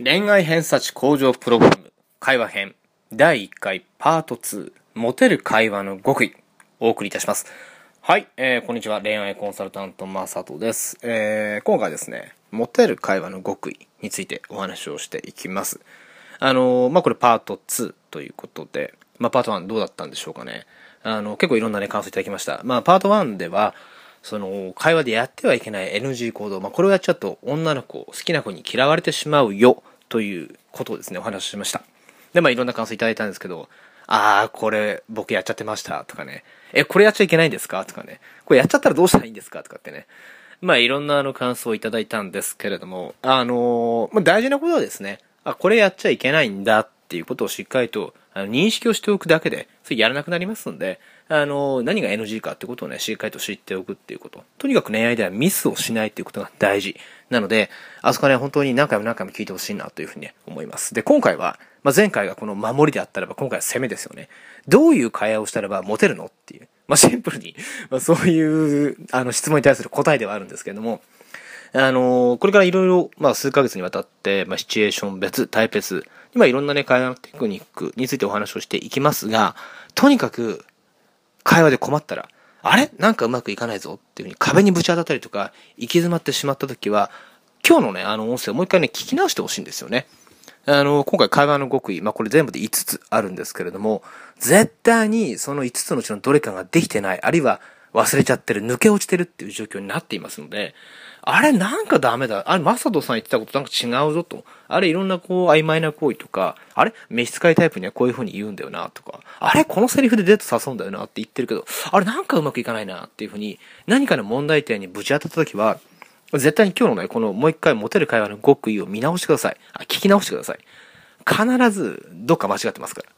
恋愛偏差値向上プログラム会話編第1回パート2モテる会話の極意お送りいたします。はい、こんにちは。恋愛コンサルタントマサトです。今回ですね、モテる会話の極意についてお話をしていきます。これパート2ということで、パート1どうだったんでしょうかね。結構いろんなね感想いただきました。パート1ではその会話でやってはいけない NG 行動、これをやっちゃうと女の子、好きな子に嫌われてしまうよということをですねお話ししました。でいろんな感想いただいたんですけど、これ僕やっちゃってましたとかね、これやっちゃいけないんですかとかね、これやっちゃったらどうしたらいいんですかとかってね、いろんな感想をいただいたんですけれども、大事なことはですね、これやっちゃいけないんだっていうことをしっかりと認識をしておくだけでそれやらなくなりますんで、何が NG かってことをねしっかりと知っておくっていうこと、とにかく恋愛ではミスをしないっていうことが大事なので、あそこはね本当に何回も聞いてほしいなというふうに思います。で今回は、前回がこの守りであったらば今回は攻めですよね。どういう会話をしたらばモテるのっていう、シンプルに、そういう質問に対する答えではあるんですけれども、これからいろいろ数ヶ月にわたって、シチュエーション別、タイプ別、いろんなね会話のテクニックについてお話をしていきますが、とにかく会話で困ったら、なんかうまくいかないぞっていう風に壁にぶち当たったりとか行き詰まってしまった時は、今日のね音声をもう一回ね聞き直してほしいんですよね。今回会話の極意、これ全部で5つあるんですけれども、絶対にその5つのうちのどれかができてない、あるいは忘れちゃってる、抜け落ちてるっていう状況になっていますので、なんかダメだ。マサトさん言ってたことなんか違うぞと。いろんな曖昧な行為とか、召使いタイプにはこういう風に言うんだよなとか、このセリフでデート誘うんだよなって言ってるけど、なんかうまくいかないなっていう風に、何かの問題点にぶち当たった時は、絶対に今日のね、このもう一回モテる会話の極意を見直してください。聞き直してください。必ずどっか間違ってますから。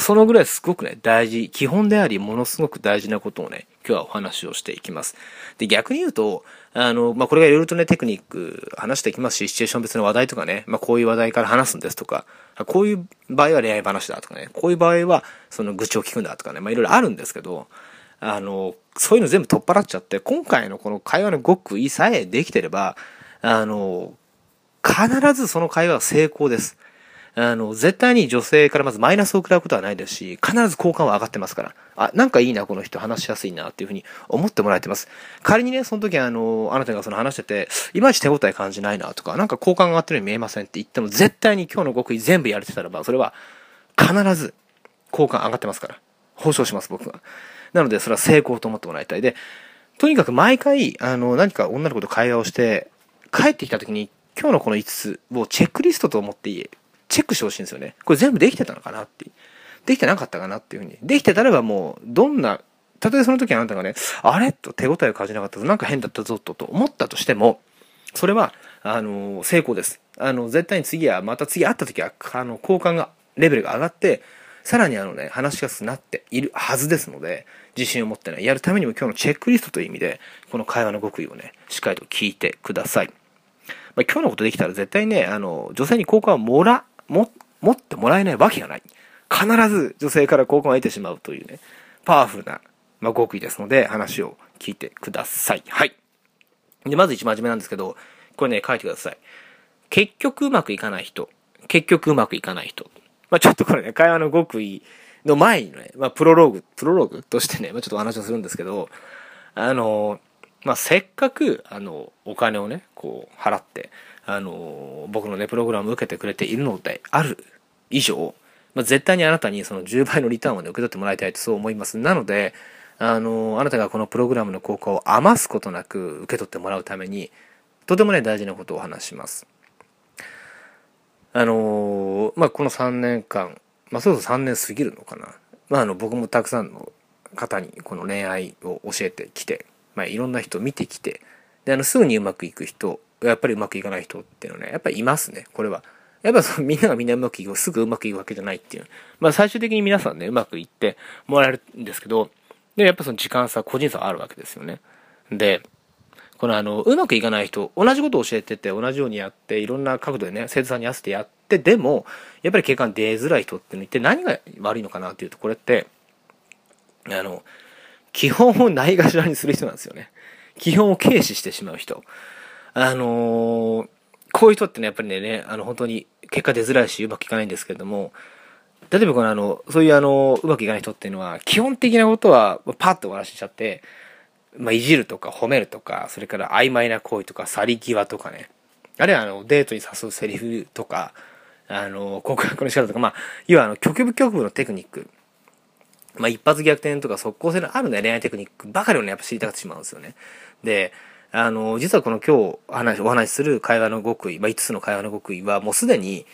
そのぐらいすごくね、大事、基本であり、ものすごく大事なことをね、今日はお話をしていきます。で、逆に言うと、これがいろいろとね、テクニック話していきますし、シチュエーション別の話題とかね、こういう話題から話すんですとか、こういう場合は恋愛話だとかね、こういう場合はその愚痴を聞くんだとかね、いろいろあるんですけど、そういうの全部取っ払っちゃって、今回のこの会話の極意さえできてれば、必ずその会話は成功です。絶対に女性からまずマイナスを食らうことはないですし、必ず好感は上がってますから。なんかいいな、この人話しやすいなっていうふうに思ってもらえてます。仮にね、その時あなたがその話してて、いまいち手応え感じないなとか、なんか好感が上がってるように見えませんって言っても、絶対に今日の極意全部やれてたらば、それは必ず好感上がってますから。保証します、僕は。なので、それは成功と思ってもらいたい。で、とにかく毎回、何か女の子と会話をして、帰ってきた時に、今日のこの5つをチェックリストと思ってチェックしてほしいんですよね。これ全部できてたのかなって。できてなかったかなっていうふうに。できてたらばもう、たとえその時あなたがね、と手応えを感じなかったぞ、なんか変だったぞと思ったとしても、それは、成功です。絶対にまた次会った時は、好感が、レベルが上がって、さらに話しやすくなっているはずですので、自信を持ってね、やるためにも今日のチェックリストという意味で、この会話の極意をね、しっかりと聞いてください。今日のことできたら絶対ね、女性に好感を持ってもらえないわけがない。必ず女性から好感を得てしまうというね、パワフルな、極意ですので、話を聞いてください。はい。で、まず一番初めなんですけど、これね、書いてください。結局うまくいかない人。結局うまくいかない人。ちょっとこれね、会話の極意の前にね、プロローグとしてね、ちょっとお話をするんですけど、せっかく、お金をね、払って、僕のね、プログラムを受けてくれているのである以上、絶対にあなたにその10倍のリターンをね、受け取ってもらいたいとそう思います。なので、あなたがこのプログラムの効果を余すことなく受け取ってもらうために、とてもね、大事なことをお話します。この3年間、そろそろ3年過ぎるのかな。僕もたくさんの方にこの恋愛を教えてきて、いろんな人を見てきて、ですぐにうまくいく人、やっぱりうまくいかない人っていうのね、やっぱりいますね、これは。やっぱみんながみんなうまくいく、すぐうまくいくわけじゃないっていう。最終的に皆さんね、うまくいってもらえるんですけど、で、やっぱその時間差、個人差はあるわけですよね。で、このうまくいかない人、同じことを教えてて、同じようにやって、いろんな角度でね、生徒さんに合わせてやって、でも、やっぱり結果が出づらい人っていうのって何が悪いのかなっていうと、これって、基本をないがしらにする人なんですよね。基本を軽視してしまう人。こういう人ってね、やっぱりね、本当に結果出づらいしうまくいかないんですけれども、例えばそういううまくいかない人っていうのは、基本的なことはパッと終わらせちゃって、いじるとか褒めるとか、それから曖昧な行為とか、去り際とかね。あるいはデートに誘うセリフとか、告白の仕方とか、要は局部局部のテクニック。一発逆転とか即効性のあるね、恋愛テクニックばかりをね、やっぱ知りたがってしまうんですよね。で、実はこの今日お話しする会話の極意、5つの会話の極意はもうすでに、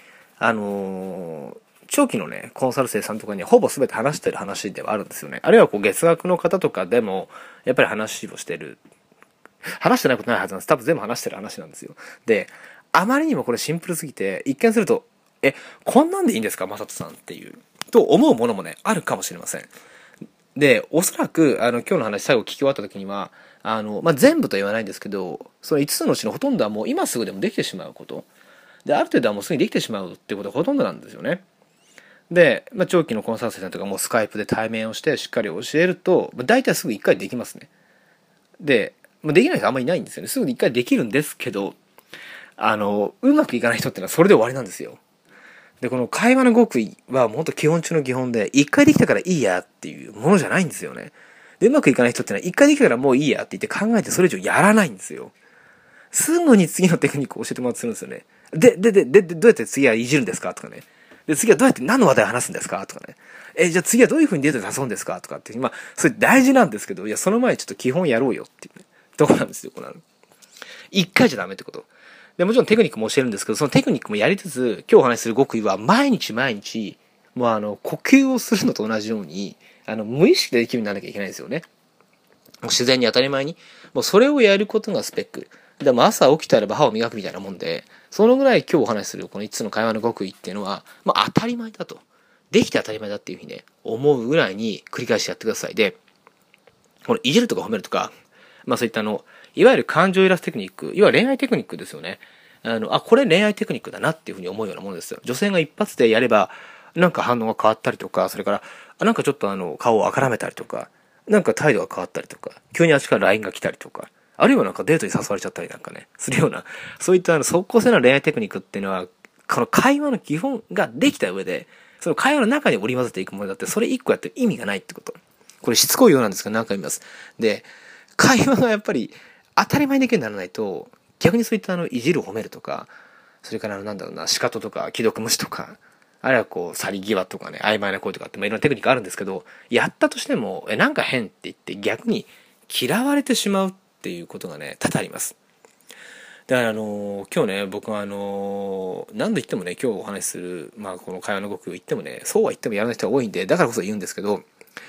長期のね、コンサル生さんとかにほぼ全て話してる話ではあるんですよね。あるいは月額の方とかでも、やっぱり話をしてる。話してないことないはずなんです。多分全部話してる話なんですよ。で、あまりにもこれシンプルすぎて、一見すると、こんなんでいいんですか、まさとさんっていう、と思うものもね、あるかもしれません。で、おそらく、今日の話最後聞き終わった時には、全部とは言わないんですけど、その5つのうちのほとんどはもう今すぐでもできてしまうこと。で、ある程度はもうすぐにできてしまうってことがほとんどなんですよね。で、長期のコンサル生さんとかもうスカイプで対面をしてしっかり教えると、大体すぐ1回できますね。で、できない人あんまりいないんですよね。すぐに1回できるんですけど、うまくいかない人ってのはそれで終わりなんですよ。で、この会話の極意はもっと基本中の基本で、1回できたからいいやっていうものじゃないんですよね。で、うまくいかない人ってのは1回できたからもういいやって言って考えてそれ以上やらないんですよ。すぐに次のテクニックを教えてもらってするんですよね。で、どうやって次はいじるんですかとかね。で、次はどうやって何の話題を話すんですかとかね。じゃあ次はどういう風にデートで誘うんですかとかって、それ大事なんですけど、いや、その前にちょっと基本やろうよっていうね、とこなんですよ、一回じゃダメってこと。で、もちろんテクニックも教えるんですけど、そのテクニックもやりつつ、今日お話しする極意は毎日、もう呼吸をするのと同じように、無意識でできるようにならなきゃいけないんですよね。もう自然に当たり前に。もうそれをやることがスペック。でも朝起きたら歯を磨くみたいなもんで、そのぐらい今日お話しするこの5つの会話の極意っていうのは、当たり前だと。できて当たり前だっていうふうにね、思うぐらいに繰り返しやってください。で、このいじるとか褒めるとか、そういったいわゆる感情を揺らすテクニック、いわゆる恋愛テクニックですよね。これ恋愛テクニックだなっていうふうに思うようなものですよ。女性が一発でやれば、なんか反応が変わったりとか、それから、なんかちょっと顔をあからめたりとか、なんか態度が変わったりとか、急にあっちから LINE が来たりとか、あるいはなんかデートに誘われちゃったりなんかね、するような、そういった即効性の恋愛テクニックっていうのは、この会話の基本ができた上で、その会話の中に織り交ぜていくものだって、それ一個やってる意味がないってこと。これしつこいようなんですけど何回も言います。で、会話がやっぱり当たり前にできるようにならないと、逆にそういったいじる褒めるとか、それから仕方とか、既読無視とか、あるいは去り際とかね、曖昧な声とかって、いろんなテクニックあるんですけど、やったとしても、なんか変って言って逆に嫌われてしまうっていうことがね、多々あります。だから今日ね、僕は何度言ってもね、今日お話しする、この会話の極意を言ってもね、そうは言ってもやらない人が多いんで、だからこそ言うんですけど、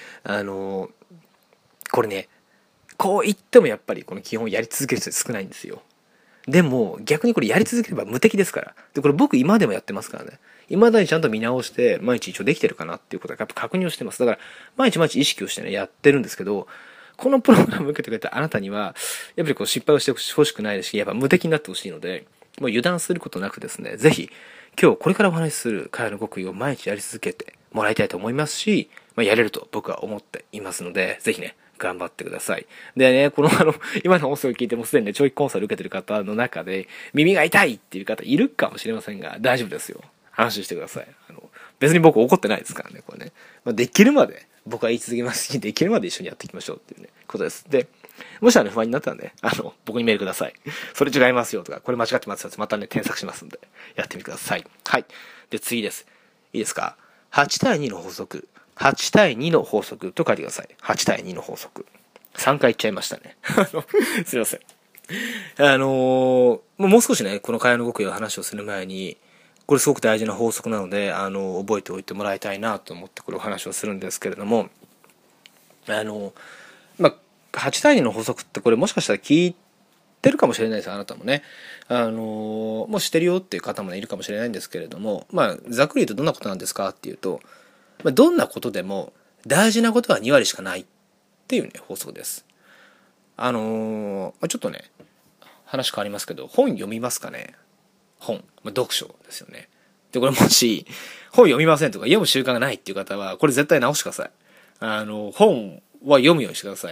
これね、こう言ってもやっぱりこの基本をやり続ける人少ないんですよ。でも逆にこれやり続ければ無敵ですから。で、これ僕今でもやってますからね。未だにちゃんと見直して、毎日一応できてるかなっていうことはやっぱ確認をしてます。だから、毎日意識をしてね、やってるんですけど、このプログラムを受けてくれたあなたには、やっぱり失敗をしてほしくないですし、やっぱ無敵になってほしいので、もう油断することなくですね、ぜひ、今日これからお話しする会話の極意を毎日やり続けてもらいたいと思いますし、やれると僕は思っていますので、ぜひね、頑張ってください。でね、今の音声を聞いてもすでにね、長期コンサル受けてる方の中で、耳が痛いっていう方いるかもしれませんが、大丈夫ですよ。安心してください。別に僕怒ってないですからね、これね。できるまで、僕は言い続けますし、できるまで一緒にやっていきましょうっていうね、ことです。で、もし不安になったらね、僕にメールください。それ違いますよとか、これ間違ってますよってまたね、添削しますんで、やってみてください。はい。で、次です。いいですか ?8 対2の法則。8対2の法則と書いてください。8対2の法則。3回言っちゃいましたね。すいません。もう少しね、この会話の極意の話をする前に、これすごく大事な法則なので、覚えておいてもらいたいなと思ってこれお話をするんですけれども、8対2の法則ってこれもしかしたら聞いてるかもしれないです、あなたもね。もう知ってるよっていう方も、ね、いるかもしれないんですけれども、ざっくり言うとどんなことなんですかっていうと、どんなことでも大事なことは2割しかないっていうね、法則です。ちょっとね、話変わりますけど、本読みますかね？本。読書ですよね。で、これもし、本読みませんとか読む習慣がないっていう方は、これ絶対直してください。本は読むようにしてください。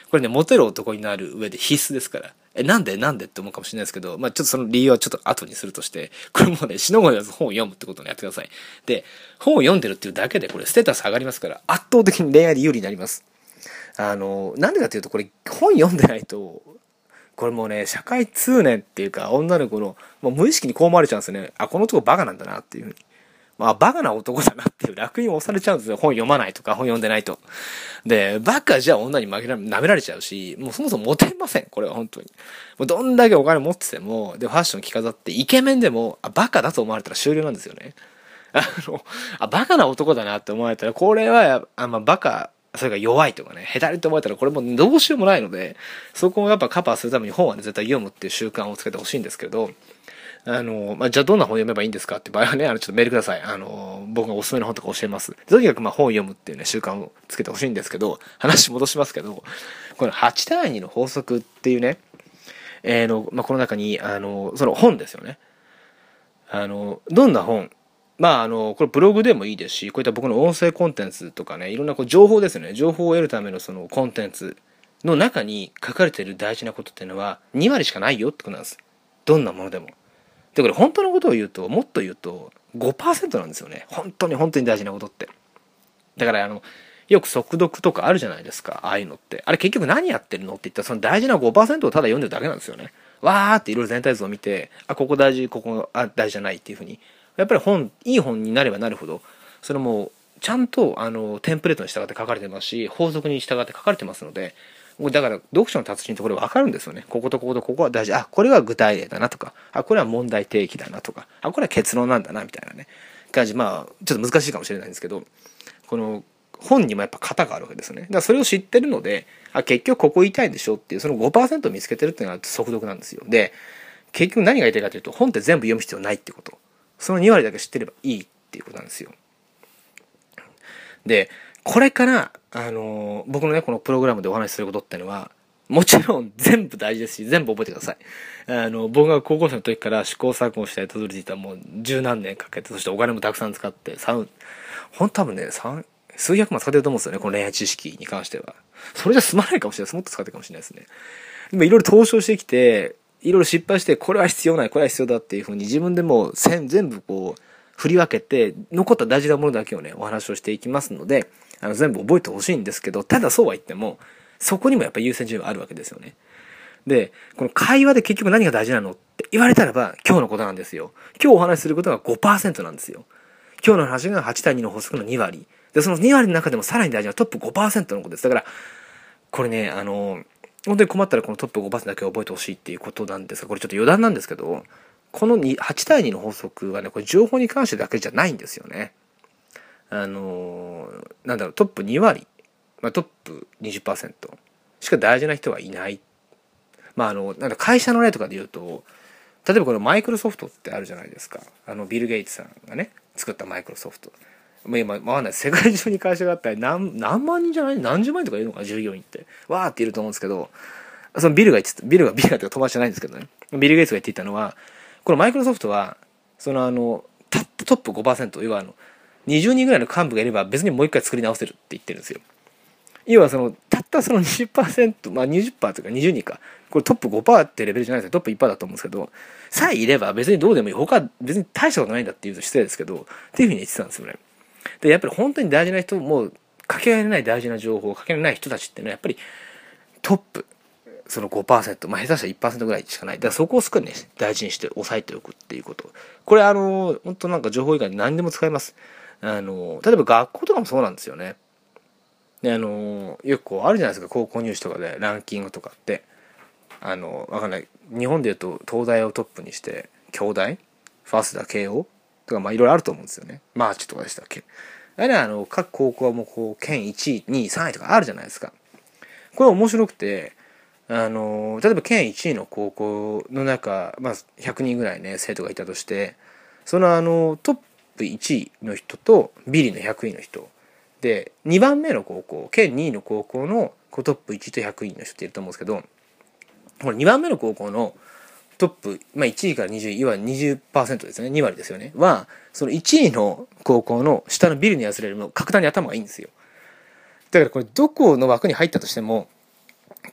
これね、モテる男になる上で必須ですから。なんでって思うかもしれないですけど、ちょっとその理由はちょっと後にするとして、これもうね、死の子のやつ本を読むってことをやってください。で、本を読んでるっていうだけでこれステータス上がりますから、圧倒的に恋愛で有利になります。なんでかっていうと、これ本読んでないと、これもうね、社会通念っていうか、女の子の、もう無意識にこう思われちゃうんですよね。あ、この男バカなんだなっていうふうに。バカな男だなっていう楽印を押されちゃうんですよ。本読まないとか、本読んでないと。で、バカじゃ女に舐められちゃうし、もうそもそもモテません。これは本当に。もうどんだけお金持ってても、で、ファッション着飾って、イケメンでも、バカだと思われたら終了なんですよね。バカな男だなって思われたら、これは、バカ、それが弱いとかね、下手にと思われたらこれもどうしようもないので、そこをやっぱカバーするために本はね、絶対読むっていう習慣をつけてほしいんですけど、じゃあどんな本読めばいいんですかって場合はね、ちょっとメールください。僕がおすすめの本とか教えます。とにかく本を読むっていうね、習慣をつけてほしいんですけど、話戻しますけど、この8対2の法則っていうね、この中に、その本ですよね。どんな本、これブログでもいいですし、こういった僕の音声コンテンツとかね、いろんな情報ですよね。情報を得るためのそのコンテンツの中に書かれている大事なことっていうのは2割しかないよってことなんです。どんなものでも。で、これ本当のことを言うと、もっと言うと 5% なんですよね。本当に大事なことって。だからよく速読とかあるじゃないですか。ああいうのって。あれ結局何やってるのって言ったらその大事な 5% をただ読んでるだけなんですよね。わーっていろいろ全体像を見て、ここ大事、ここ大事じゃないっていうふうに。やっぱりいい本になればなるほど、それもちゃんとテンプレートに従って書かれてますし、法則に従って書かれてますので、だから読書の達人ってこれ分かるんですよね。こことこことここは大事。これは具体例だなとか、これは問題提起だなとか、これは結論なんだなみたいなね感じ。ちょっと難しいかもしれないんですけど、この本にもやっぱ型があるわけですね。だからそれを知ってるので、結局ここ言いたいんでしょっていうその 5% を見つけてるっていうのが速読なんですよ。で、結局何が言いたいかというと、本って全部読む必要ないってこと。その2割だけ知ってればいいっていうことなんですよ。で、これから、僕のね、このプログラムでお話しすることっていうのは、もちろん全部大事ですし、全部覚えてください。僕が高校生の時から試行錯誤してたどり着いたもう十何年かけて、そしてお金もたくさん使って、多分ね、数百万使ってると思うんですよね、この恋愛知識に関しては。それじゃ済まないかもしれないです。もっと使ってるかもしれないですね。でもいろいろ投資をしてきて、いろいろ失敗して、これは必要ない、これは必要だっていうふうに自分でも全部振り分けて、残った大事なものだけをね、お話をしていきますので、全部覚えてほしいんですけど、ただそうは言っても、そこにもやっぱり優先順位があるわけですよね。で、この会話で結局何が大事なのって言われたらば、今日のことなんですよ。今日お話しすることが 5% なんですよ。今日の話が8対2の法則の2割。で、その2割の中でもさらに大事なトップ 5% のことです。だから、これね、本当に困ったらこのトップ 5% だけ覚えてほしいっていうことなんですが、これちょっと余談なんですけど、この8対2の法則はね、これ情報に関してだけじゃないんですよね。トップ2割、トップ 20% しか大事な人はいない。会社の例とかで言うと、例えばこのマイクロソフトってあるじゃないですか。ビル・ゲイツさんがね、作ったマイクロソフト。今、わかんない。世界中に会社があったり、何万人じゃない何十万人とかいるのかな、従業員って。わーっていると思うんですけど、そのビルが友達じゃないんですけどね。ビル・ゲイツが言っていたのは、このマイクロソフトは、たったトップ 5%、要は20人ぐらいの幹部がいれば別にもう一回作り直せるって言ってるんですよ。要はたったその 20%、20% というか20人か。これトップ 5% ってレベルじゃないですよ。トップ 1% だと思うんですけど、さえいれば別にどうでもいい。他は別に大したことないんだって言うと失礼ですけど、っていうふうに言ってたんですよね。で、やっぱり本当に大事な人、もうかけがえのない大事な情報、かけがえのない人たちっていうのはやっぱりトップ、その 5%、下手したら 1% ぐらいしかない。だからそこを少しね、大事にして押さえておくっていうこと。これ本当なんか情報以外に何でも使えます。例えば学校とかもそうなんですよね。でよくあるじゃないですか、高校入試とかでランキングとかってわかんない。日本でいうと東大をトップにして京大、早稲田、慶応とかいろいろあると思うんですよね。マーチとかでしたっけ。あれは各高校はもう県1位、2位、3位とかあるじゃないですか。これ面白くて例えば県1位の高校の中、100人ぐらいね生徒がいたとして、そのトップ1位の人とビリの100位の人で、2番目の高校、県2位の高校のトップ1位と100位の人っていると思うんですけど、これ2番目の高校のトップ、1位から20位、要は 20% ですね、2割ですよね、は、その1位の高校の下のビルのやつよりも格段に頭がいいんですよ。だからこれどこの枠に入ったとしても、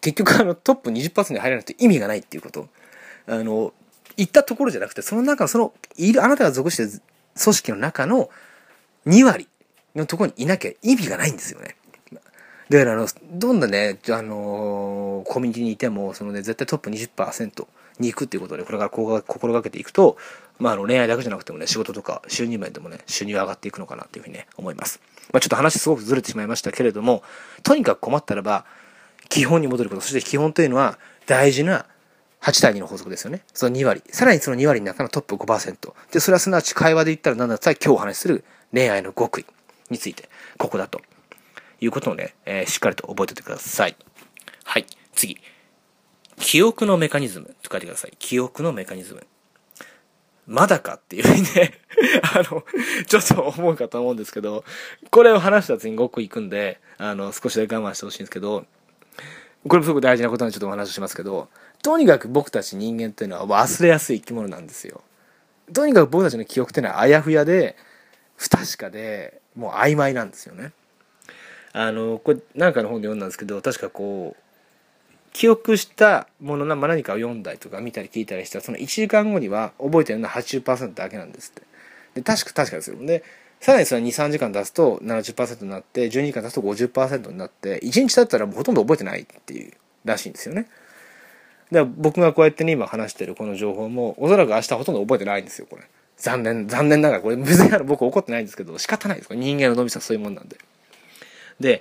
結局トップ 20% に入らなくて意味がないっていうこと。言ったところじゃなくて、その中のあなたが属している組織の中の2割のところにいなきゃ意味がないんですよね。だからどんなね、コミュニティにいても、絶対トップ 20% に行くっていうことで、これから心がけていくと、恋愛だけじゃなくてもね、仕事とか収入面でもね、収入が上がっていくのかなっていうふうにね、思います。ちょっと話すごくずれてしまいましたけれども、とにかく困ったらば、基本に戻ること。そして基本というのは、大事な8対2の法則ですよね。その2割。さらにその2割の中のトップ 5%。で、それはすなわち会話で言ったら何だったら今日お話しする恋愛の極意について、ここだということをね、しっかりと覚えておいてください。はい、次。記憶のメカニズムと書いてください。記憶のメカニズム。まだかっていうふうにね、ちょっと思うかと思うんですけど、これを話した後に極意いくんで、少しだけ我慢してほしいんですけど、これもすごく大事なことなんでちょっとお話ししますけど、とにかく僕たち人間っていうのは忘れやすい生き物なんですよ。とにかく僕たちの記憶っていうのはあやふやで、不確かで、もう曖昧なんですよね。これ何かの本で読んだんですけど、確か記憶したもの何かを読んだりとか見たり聞いたりしたら、その1時間後には覚えてるのは 80% だけなんですって。で、確かですよ。で、さらにそれ2、3時間出すと 70% になって、12時間出すと 50% になって、1日経ったらもうほとんど覚えてないっていうらしいんですよね。だから僕がこうやってね、今話してるこの情報も、おそらく明日ほとんど覚えてないんですよ、これ。残念ながら、これ別に僕怒ってないんですけど、仕方ないです。これ人間の脳みそはそういうもんなんで。で、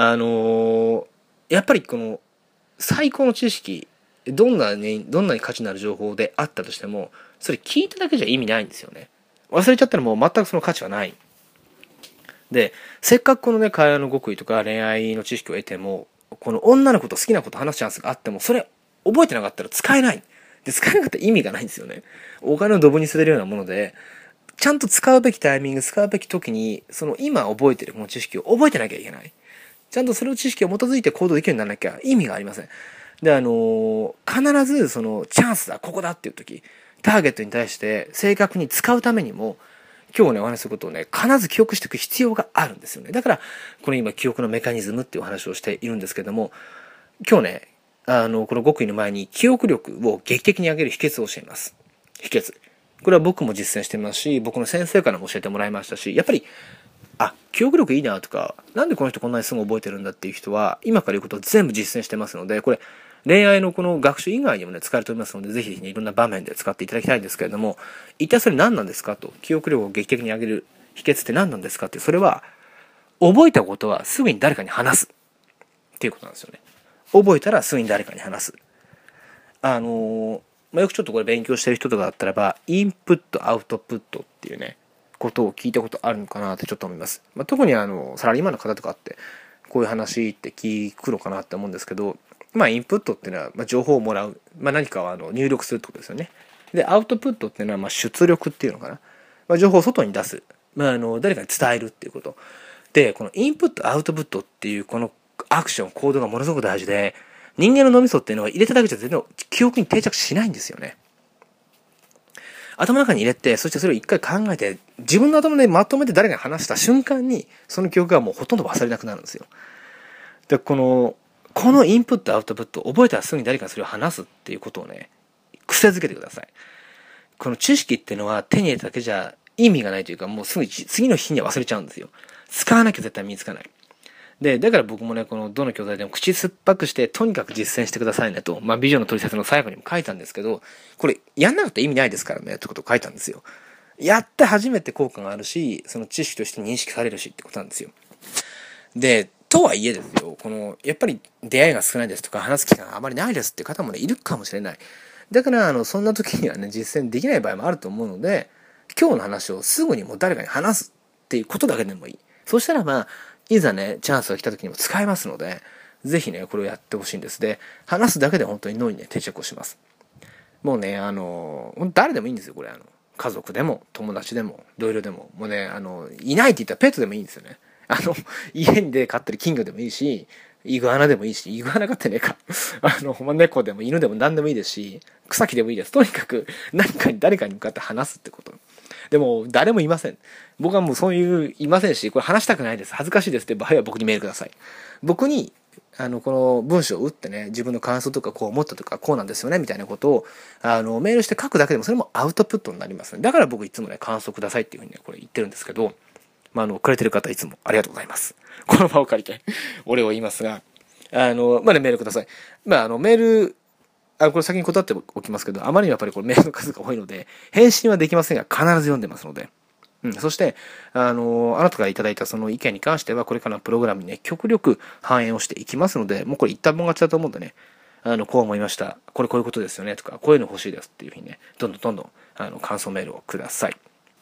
やっぱり最高の知識、どんなに価値のある情報であったとしても、それ聞いただけじゃ意味ないんですよね。忘れちゃったらもう全くその価値はない。で、せっかくこのね、会話の極意とか恋愛の知識を得ても、この女の子と好きなこと話すチャンスがあっても、それ覚えてなかったら使えない。で、使えなかったら意味がないんですよね。お金をドブに捨てるようなもので、ちゃんと使うべきタイミング、使うべき時に、今覚えてるこの知識を覚えてなきゃいけない。ちゃんとその知識を基づいて行動できるようにならなきゃ意味がありません。で、必ずチャンスだ、ここだっていう時、ターゲットに対して正確に使うためにも、今日ね、お話しすることをね、必ず記憶していく必要があるんですよね。だから、この今、記憶のメカニズムっていうお話をしているんですけども、今日ね、この極意の前に記憶力を劇的に上げる秘訣を教えます。秘訣。これは僕も実践してますし、僕の先生からも教えてもらいましたし、やっぱり、記憶力いいなとか、なんでこの人こんなにすぐ覚えてるんだっていう人は、今から言うことを全部実践してますので、これ、恋愛のこの学習以外にもね、使われておりますので、ぜひね、いろんな場面で使っていただきたいんですけれども、一体それ何なんですかと、記憶力を劇的に上げる秘訣って何なんですかって、それは、覚えたことはすぐに誰かに話す。っていうことなんですよね。覚えたらすぐに誰かに話す。よくちょっとこれ勉強してる人とかだったらば、インプット、アウトプットっていうね、ことを聞いたことあるのかなってちょっと思います。特にサラリーマンの方とかって、こういう話って聞くのかなって思うんですけど、インプットっていうのは、情報をもらう。何かを入力するってことですよね。で、アウトプットっていうのは、出力っていうのかな。情報を外に出す。誰かに伝えるっていうこと。で、このインプット、アウトプットっていうこのアクション、行動がものすごく大事で、人間の脳みそっていうのは入れただけじゃ全然記憶に定着しないんですよね。頭の中に入れて、そしてそれを一回考えて、自分の頭でまとめて誰かに話した瞬間に、その記憶がもうほとんど忘れなくなるんですよ。で、このインプット、アウトプット、覚えたらすぐに誰かにそれを話すっていうことをね、癖づけてください。この知識っていうのは手に入れただけじゃ意味がないというか、もうすぐ次の日には忘れちゃうんですよ。使わなきゃ絶対身につかない。で、だから僕もね、どの教材でも口酸っぱくして、とにかく実践してくださいねと、ビジョンの取説の最後にも書いたんですけど、これ、やんなかったら意味ないですからね、ってことを書いたんですよ。やって初めて効果があるし、その知識として認識されるしってことなんですよ。で、とはいえですよ、やっぱり出会いが少ないですとか、話す機会があまりないですって方もね、いるかもしれない。だから、そんな時にはね、実践できない場合もあると思うので、今日の話をすぐにもう誰かに話すっていうことだけでもいい。そしたらいざね、チャンスが来た時にも使えますので、ぜひね、これをやってほしいんです。で、話すだけで本当に脳にね、定着をします。もうね、誰でもいいんですよ、これ。家族でも、友達でも、同僚でも。もうね、いないって言ったらペットでもいいんですよね。家で飼ってる金魚でもいいし、イグアナでもいいし、イグアナ飼ってねえか。猫でも犬でも何でもいいですし、草木でもいいです。とにかく、誰かに向かって話すってこと。でも、誰もいません。僕はもうそういう、いませんし、これ話したくないです。恥ずかしいですって場合は僕にメールください。僕にこの文章を打ってね、自分の感想とかこう思ったとかこうなんですよねみたいなことをメールして書くだけでもそれもアウトプットになりますね。だから僕いつもね感想くださいっていうふうにねこれ言ってるんですけど、くれてる方いつもありがとうございます。この場を借りてお礼を言いますが、メールください。メールこれ先に断っておきますけど、あまりにやっぱりこれメールの数が多いので返信はできませんが必ず読んでますので。そして、あなたからいただいたその意見に関しては、これからのプログラムにね、極力反映をしていきますので、もうこれ一旦もん勝ちだと思うんでね、こう思いました。これこういうことですよね、とか、こういうの欲しいですっていうふうにね、どんどん、感想メールをください。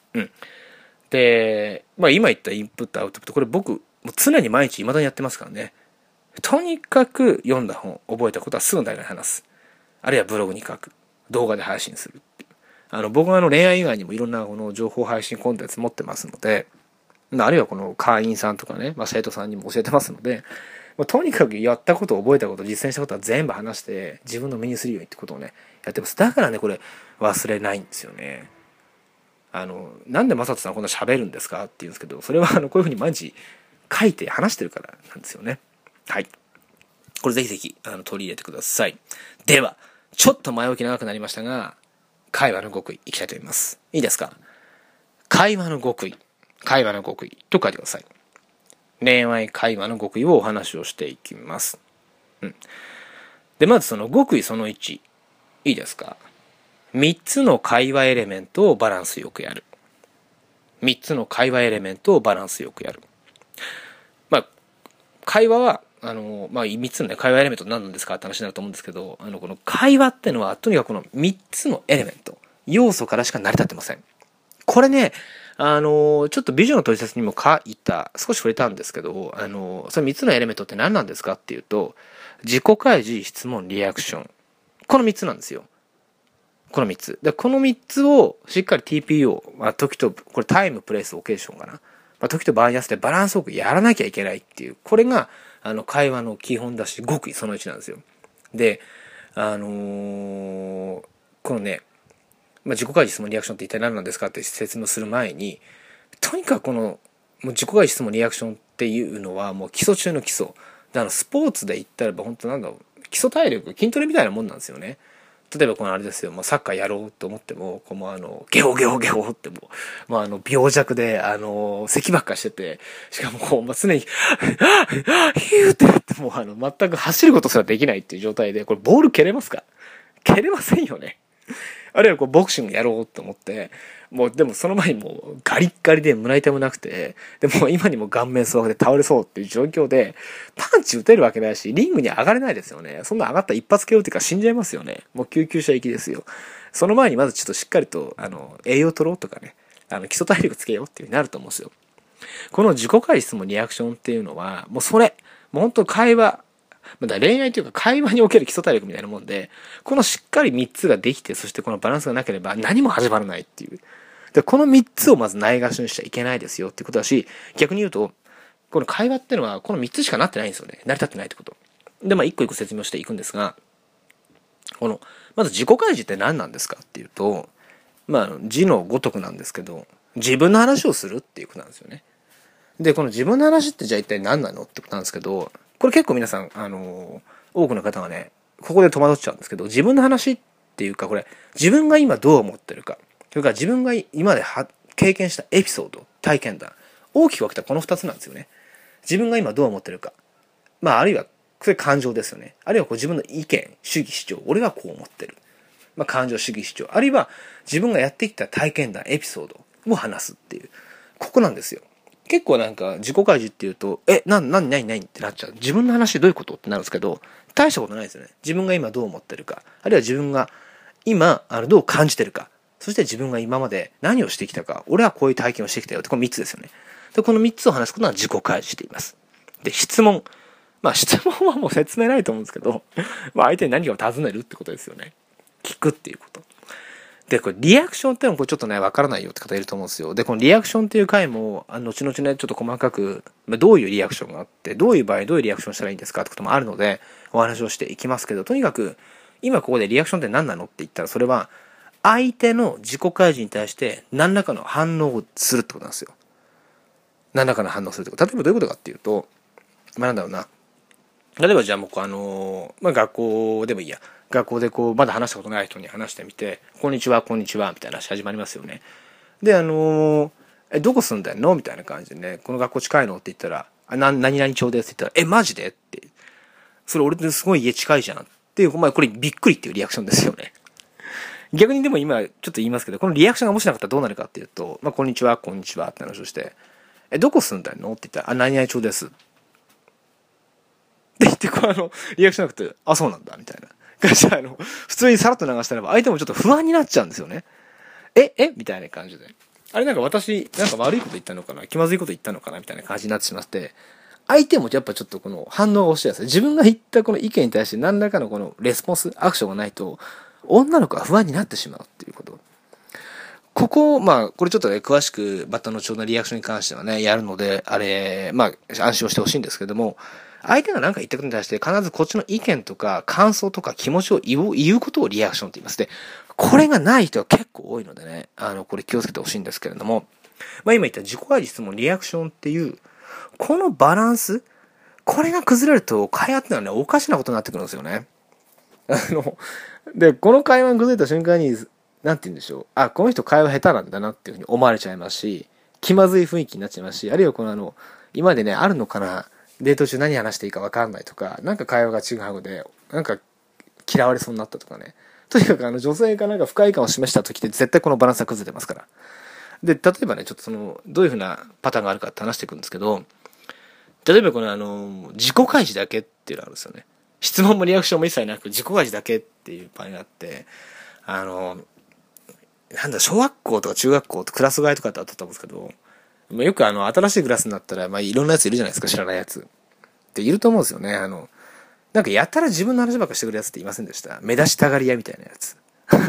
で、今言ったインプット、アウトプット、これ僕、もう常に毎日未だにやってますからね。とにかく読んだ本、覚えたことはすぐ誰かに話す。あるいはブログに書く。動画で配信する。僕は恋愛以外にもいろんなこの情報配信コンテンツ持ってますので、あるいはこの会員さんとかね、生徒さんにも教えてますので、とにかくやったこと、覚えたこと、実践したことは全部話して自分の身にするようにってことをね、やってます。だからね、これ忘れないんですよね。なんでマサトさんこんな喋るんですかって言うんですけど、それはこういうふうに毎日書いて話してるからなんですよね。はい。これぜひぜひ取り入れてください。では、ちょっと前置き長くなりましたが、会話の極意いきたいと思います。いいですか？会話の極意と書いてください。恋愛会話の極意をお話をしていきます。で、まずその極意その1。いいですか？3つの会話エレメントをバランスよくやる。3つの会話エレメントをバランスよくやる。会話は、3つのね、会話エレメント何なんですかって話になると思うんですけど、この会話ってのは、とにかくこの3つのエレメント、要素からしか成り立ってません。これね、ちょっと美女の取説にも書いた、少し触れたんですけど、その3つのエレメントって何なんですかっていうと、自己開示、質問、リアクション。この3つなんですよ。この3つ。で、この3つをしっかり TPO、時と、これタイム、プレイス、オケーションかな。時と場合に合わせてバランスよくやらなきゃいけないっていう、これが、会話の基本だし、極意その1なんですよ。で、このね、自己開示質問リアクションって一体何なんですかって説明する前に、とにかくこの、もう自己開示質問リアクションっていうのはもう基礎中の基礎。で、スポーツで言ったらば本当なんだろう、基礎体力、筋トレみたいなもんなんですよね。例えばこのあれですよ、サッカーやろうと思っても、ゲホゲホゲホって病弱で、咳ばっかしてて、しかも常に、ヒューってやって全く走ることすらできないっていう状態で、これボール蹴れますか？蹴れませんよね。あるいはボクシングやろうと思って、でもその前にガリッガリで胸痛もなくて、でも今にも顔面蒼白で倒れそうっていう状況で、パンチ打てるわけないし、リングに上がれないですよね。そんな上がったら一発 KO っていうか死んじゃいますよね。もう救急車行きですよ。その前にまずちょっとしっかりと、栄養取ろうとかね、基礎体力つけようっていう風になると思うんですよ。この自己開示質問リアクションっていうのは、もう本当会話、恋愛というか会話における基礎体力みたいなもんで、このしっかり3つができて、そしてこのバランスがなければ何も始まらないっていう。で、この3つをまずないがしにしちゃいけないですよっていうことだし、逆に言うと、この会話っていうのはこの3つしかなってないんですよね。成り立ってないってこと。で、一個一個説明していくんですが、まず自己開示って何なんですかっていうと、字のごとくなんですけど、自分の話をするっていうことなんですよね。で、この自分の話ってじゃあ一体何なのってことなんですけど、これ結構皆さん、多くの方がね、ここで戸惑っちゃうんですけど、自分の話っていうか、これ、自分が今どう思ってるか、それから自分が今まで経験したエピソード、体験談、大きく分けたこの2つなんですよね。自分が今どう思ってるか。あるいは、それ感情ですよね。あるいは自分の意見、主義主張、俺がこう思ってる。感情、主義主張。あるいは、自分がやってきた体験談、エピソードを話すっていう。ここなんですよ。結構自己開示っていうと、何ってなっちゃう。自分の話どういうことってなるんですけど、大したことないですよね。自分が今どう思ってるか。あるいは自分が今、どう感じてるか。そして自分が今まで何をしてきたか。俺はこういう体験をしてきたよって、この3つですよね。で、この3つを話すことは自己開示しています。で、質問。質問はもう説明ないと思うんですけど、相手に何かを尋ねるってことですよね。聞くっていうこと。で、これリアクションってのもちょっとね、わからないよって方いると思うんですよ。で、このリアクションっていう回も、後々ね、ちょっと細かく、どういうリアクションがあって、どういう場合どういうリアクションしたらいいんですかってこともあるので、お話をしていきますけど、とにかく、今ここでリアクションって何なのって言ったら、それは、相手の自己開示に対して何らかの反応をするってことなんですよ。何らかの反応をするってこと。例えばどういうことかっていうと、なんだろうな。 例えばじゃあ僕学校でもいいや。学校でこう、まだ話したことない人に話してみて、こんにちは、こんにちは、みたいな話始まりますよね。で、どこ住んでんのみたいな感じでね、この学校近いのって言ったら、何々町ですって言ったら、マジでって。それ俺ってすごい家近いじゃん。っていう、これびっくりっていうリアクションですよね。逆にでも今ちょっと言いますけど、このリアクションがもしなかったらどうなるかっていうと、こんにちは、こんにちはって話をして、どこ住んでんのって言ったら、何々町です。って言って、リアクションなくて、そうなんだ、みたいな。普通にさらっと流したらば、相手もちょっと不安になっちゃうんですよね。みたいな感じで。あれ私、悪いこと言ったのかな気まずいこと言ったのかなみたいな感じになってしまって、相手もやっぱちょっとこの反応が欲しいですね。自分が言ったこの意見に対して何らかのこのレスポンス、アクションがないと、女の子は不安になってしまうっていうこと。ここ、これちょっとね、詳しく、バッタのちょうどリアクションに関してはね、やるので、安心をしてほしいんですけども、相手が何か言ったことに対して必ずこっちの意見とか感想とか気持ちを言うことをリアクションって言います。で、これがない人は結構多いのでね、これ気をつけてほしいんですけれども、今言った自己愛質問、リアクションっていう、このバランス、これが崩れると会話ってのはね、おかしなことになってくるんですよね。で、この会話が崩れた瞬間に、なんて言うんでしょう。この人会話下手なんだなっていうふうに思われちゃいますし、気まずい雰囲気になっちゃいますし、あるいは今までね、あるのかな、デート中何話していいか分かんないとか、なんか会話が違うので、なんか嫌われそうになったとかね。とにかく女性がなんか不快感を示した時って絶対このバランスが崩れてますから。で、例えばね、ちょっとどういうふうなパターンがあるかって話していくんですけど、例えば自己開示だけっていうのがあるんですよね。質問もリアクションも一切なく、自己開示だけっていう場合があって、小学校とか中学校とクラス替えとかってあったと思うんですけど、よく新しいクラスになったら、いろんなやついるじゃないですか、知らないやつ。っていると思うんですよね。なんかやたら自分の話ばっかしてくるやつっていませんでした？目立ちたがり屋みたいなやつ。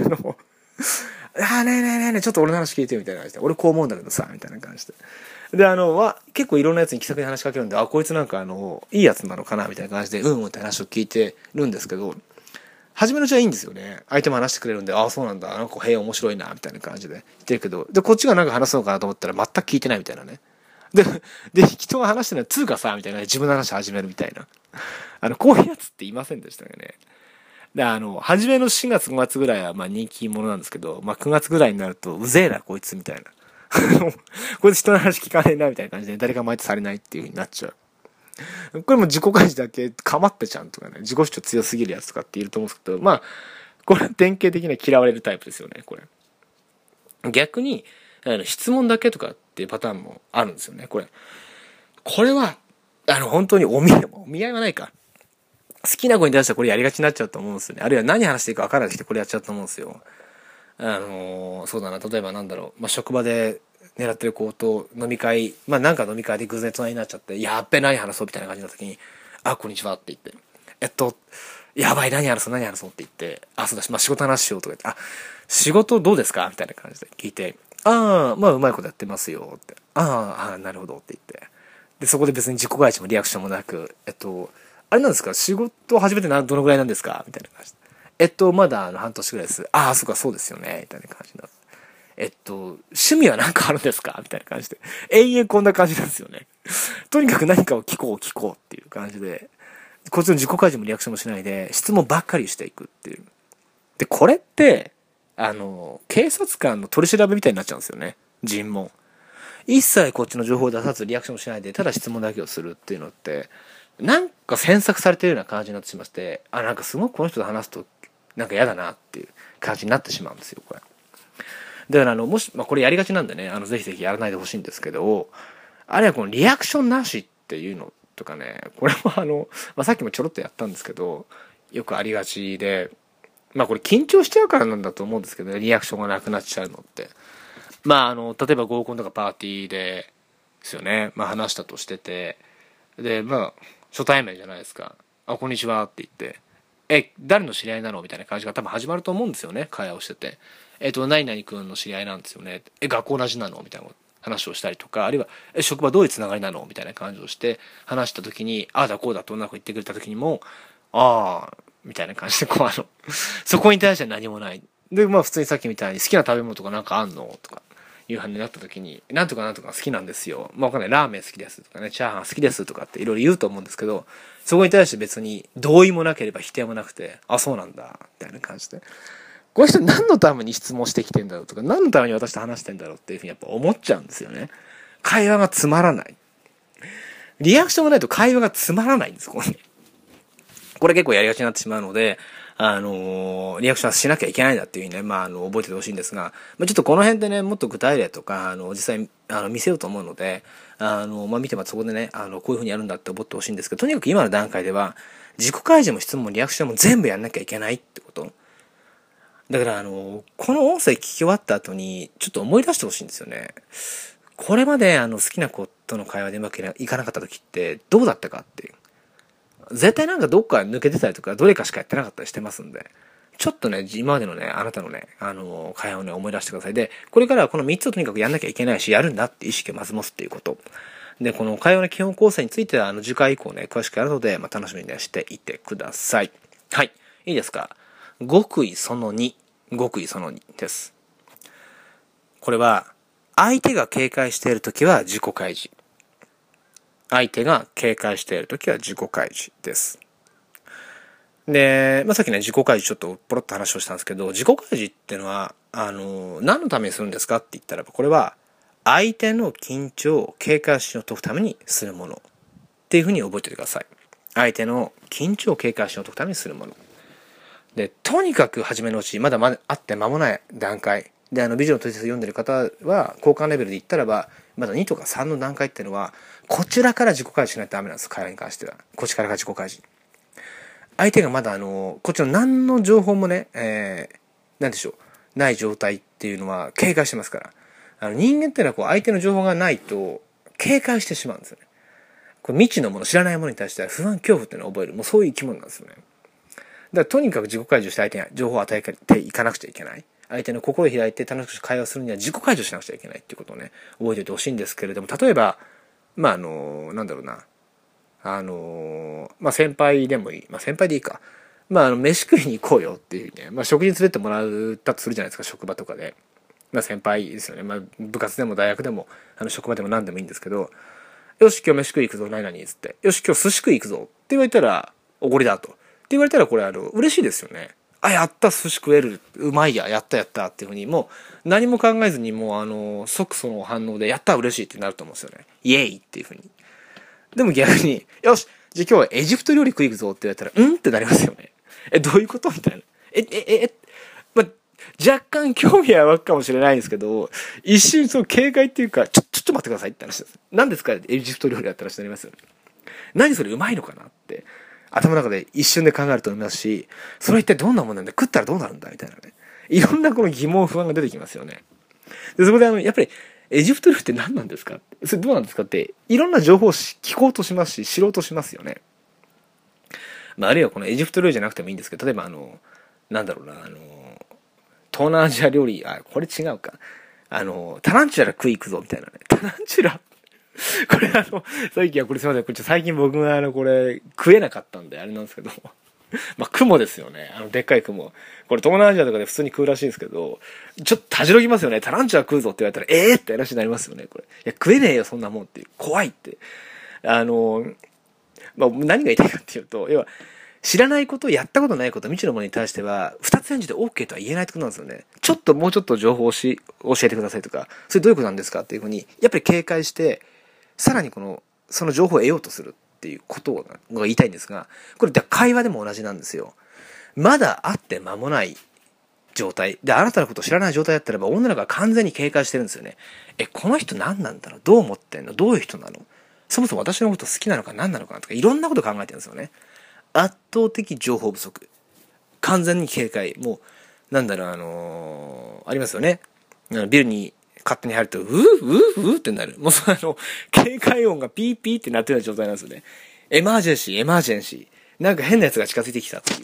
ねえねえねえねえ、ちょっと俺の話聞いてよみたいな感じで、俺こう思うんだけどさ、みたいな感じで。で、結構いろんなやつに気さくに話しかけるんで、こいつなんかいいやつなのかなみたいな感じで、って話を聞いてるんですけど、初めのうちはいいんですよね。相手も話してくれるんで、そうなんだ、面白いな、みたいな感じで言ってるけど、で、こっちがなんか話すのかなと思ったら全く聞いてないみたいなね。で、人が話してるのは、つうかさ、みたいな、自分の話始めるみたいな。こういうやつっていませんでしたよね。で、初めの4月5月ぐらいは、人気者なんですけど、9月ぐらいになると、うぜえな、こいつ、みたいな。こいつ人の話聞かねえな、みたいな感じで、誰か前とされないっていう風になっちゃう。これも自己開示だけ、かまってちゃんとかね、自己主張強すぎるやつとかっていると思うんですけど、これは典型的に嫌われるタイプですよね、これ。逆に、質問だけとかっていうパターンもあるんですよね、これ。これは、本当にお見合いはないか。好きな子に対してはこれやりがちになっちゃうと思うんですよね。あるいは何話していいか分からなくてこれやっちゃうと思うんですよ。そうだな、例えば職場で狙ってる子と飲み会、なんか飲み会で偶然隣になっちゃって、やっべ、何話そうみたいな感じの時に、こんにちはって言って、やばい、何話そうって言って、そうだし、仕事の話しようとか言って、仕事どうですかみたいな感じで聞いて、うまいことやってますよって、なるほどって言って、で、そこで別に自己開示もリアクションもなく、あれなんですか、仕事を始めてどのぐらいなんですかみたいな感じで。まだ半年ぐらいです。そうですよね。みたいな感じになって。趣味は何かあるんですかみたいな感じで。延々こんな感じなんですよね。とにかく何かを聞こうっていう感じで、こっちの自己開示もリアクションもしないで、質問ばっかりしていくっていう。で、これって、警察官の取り調べみたいになっちゃうんですよね。尋問。一切こっちの情報を出さずリアクションもしないで、ただ質問だけをするっていうのって、なんか詮索されてるような感じになってしまって、なんかすごくこの人と話すと、なんか嫌だなっていう感じになってしまうんですよ、これ。だからもし、これやりがちなんでね、ぜひぜひやらないでほしいんですけど、あるいはこのリアクションなしっていうのとかね、これもさっきもちょろっとやったんですけど、よくありがちで、これ緊張しちゃうからなんだと思うんですけどね、リアクションがなくなっちゃうのって。例えば合コンとかパーティーですよね、話したとしてて、で、初対面じゃないですか。こんにちはって言って、誰の知り合いなのみたいな感じが多分始まると思うんですよね、会話をしてて。何々くんの知り合いなんですよね。学校同じなのみたいな話をしたりとか、あるいは、職場どういうつながりなのみたいな感じをして話した時に、だこうだと女の子言ってくれた時にも、みたいな感じで、そこに対しては何もない。で、普通にさっきみたいに好きな食べ物とかなんかあんのとか。いう話になった時に、なんとか好きなんですよ。わかんない。ラーメン好きですとかね、チャーハン好きですとかっていろいろ言うと思うんですけど、 そこに対して別に同意もなければ否定もなくて、あ、そうなんだ、みたいな感じで。この人何のために質問してきてんだろうとか、何のために私と話してんだろうっていうふうにやっぱ思っちゃうんですよね。会話がつまらない。リアクションがないと会話がつまらないんです、これ。これ結構やりがちになってしまうので、リアクションはしなきゃいけないんだっていうふうにね、覚えててほしいんですが、ちょっとこの辺でね、もっと具体例とか、実際、見せようと思うので、見てそこでね、こういうふうにやるんだって思ってほしいんですけど、とにかく今の段階では、自己開示も質問もリアクションも全部やんなきゃいけないってこと。だから、この音声聞き終わった後に、ちょっと思い出してほしいんですよね。これまで、好きな子との会話でうまくいかなかった時って、どうだったかっていう。絶対なんかどっか抜けてたりとか、どれかしかやってなかったりしてますんで、ちょっとね、今までのね、あなたのね、会話をね、思い出してください。で、これからはこの3つをとにかくやんなきゃいけないし、やるんだって意識をまず持つっていうこと。で、この会話の基本構成については、次回以降ね、詳しくやるので、楽しみにね、していてください。はい。いいですか？極意その2。極意その2です。これは、相手が警戒しているときは自己開示。相手が警戒しているときは自己開示です。で、さっきね、自己開示ちょっとポロッと話をしたんですけど、自己開示っていうのは、何のためにするんですかって言ったら、これは、相手の緊張、警戒心を解くためにするもの。っていうふうに覚えておいてください。相手の緊張、警戒心を解くためにするもの。で、とにかく初めのうち、まだ会って間もない段階。で、ビジョンの取説読んでる方は、交換レベルで言ったらば、まだ2とか3の段階っていうのは、こちらから自己開示しないとダメなんです。会話に関しては。こちらから自己開示。相手がまだこっちの何の情報もね、なんでしょう、ない状態っていうのは警戒してますから。人間っていうのは相手の情報がないと警戒してしまうんですよね。これ未知のもの、知らないものに対しては不安、恐怖っていうのを覚える。もうそういう生き物なんですよね。だからとにかく自己開示して相手に情報を与えていかなくちゃいけない。相手の心を開いて楽しく会話するには自己開示しなくちゃいけないっていうことをね、覚えておいてほしいんですけれども、例えば、なんだろうな。先輩でもいい。先輩でいいか。飯食いに行こうよっていうね。食事に連れてもらったとするじゃないですか、職場とかで。先輩ですよね。部活でも大学でも、職場でも何でもいいんですけど、よし、今日飯食い行くぞ、何々つって。よし、今日寿司食い行くぞって言われたら、おごりだと。って言われたら、これ嬉しいですよね。あ、やった、寿司食える。うまいや、やったやったっていうふうに、もう、何も考えずに、もう即その反応で、やった、嬉しいってなると思うんですよね。イエーイっていうふうに。でも逆に、よし、じゃあ今日はエジプト料理食い行くぞって言われたら、うんってなりますよね。どういうことみたいな。若干興味は湧くかもしれないんですけど、一瞬その警戒っていうか、ちょっと待ってくださいって話です。何ですかエジプト料理だったらしてなりますよね。何それうまいのかなって、頭の中で一瞬で考えると思いますし、それ一体どんなものなんだ、食ったらどうなるんだみたいなね。いろんなこの疑問、不安が出てきますよね。で、そこでやっぱり、エジプト料理って何なんですか、それどうなんですかって、いろんな情報を聞こうとしますし、知ろうとしますよね。あるいはこのエジプト料理じゃなくてもいいんですけど、例えばなんだろうな、東南アジア料理、これ違うか。タランチュラ食い行くぞ、みたいなね。タランチュラこれ最近はこれすいません。最近僕がこれ食えなかったんで、あれなんですけど。雲ですよね。でっかい雲。これ東南アジアとかで普通に食うらしいんですけど、ちょっとたじろぎますよね。タランチュラ食うぞって言われたら、って話になりますよね、これ。いや、食えねえよ、そんなもんっていう。怖いって。何が言いたいかっていうと、要は、知らないこと、やったことないこと、未知のものに対しては、二つ返事で OK とは言えないってことなんですよね。もうちょっと情報を教えてくださいとか、それどういうことなんですかっていうふうに、やっぱり警戒して、さらにその情報を得ようとするっていうことが言いたいんですが、これ会話でも同じなんですよ。まだ会って間もない状態で、あなたのことを知らない状態だったらば、女の子は完全に警戒してるんですよね。この人何なんだろう、どう思ってんの、どういう人なの、そもそも私のこと好きなのか何なのかなとか、いろんなこと考えてるんですよね。圧倒的情報不足、完全に警戒。もうありますよね。ビルに勝手に入るとうってなる。もう警戒音がピーピーってなってるような状態なんですよね。エマージェンシー。なんか変なやつが近づいてきたっていう。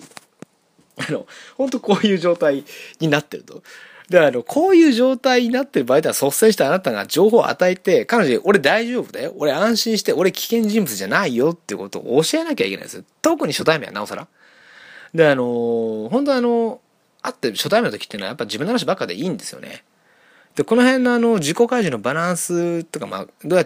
本当こういう状態になってると。で、こういう状態になってる場合では、率先してあなたが情報を与えて、彼女に、俺大丈夫だよ。俺安心して、俺危険人物じゃないよってことを教えなきゃいけないです。特に初対面はなおさら。で、本当会って初対面の時っていうのはやっぱ自分の話ばっかでいいんですよね。で、この辺の自己開示のバランスとか、どうやって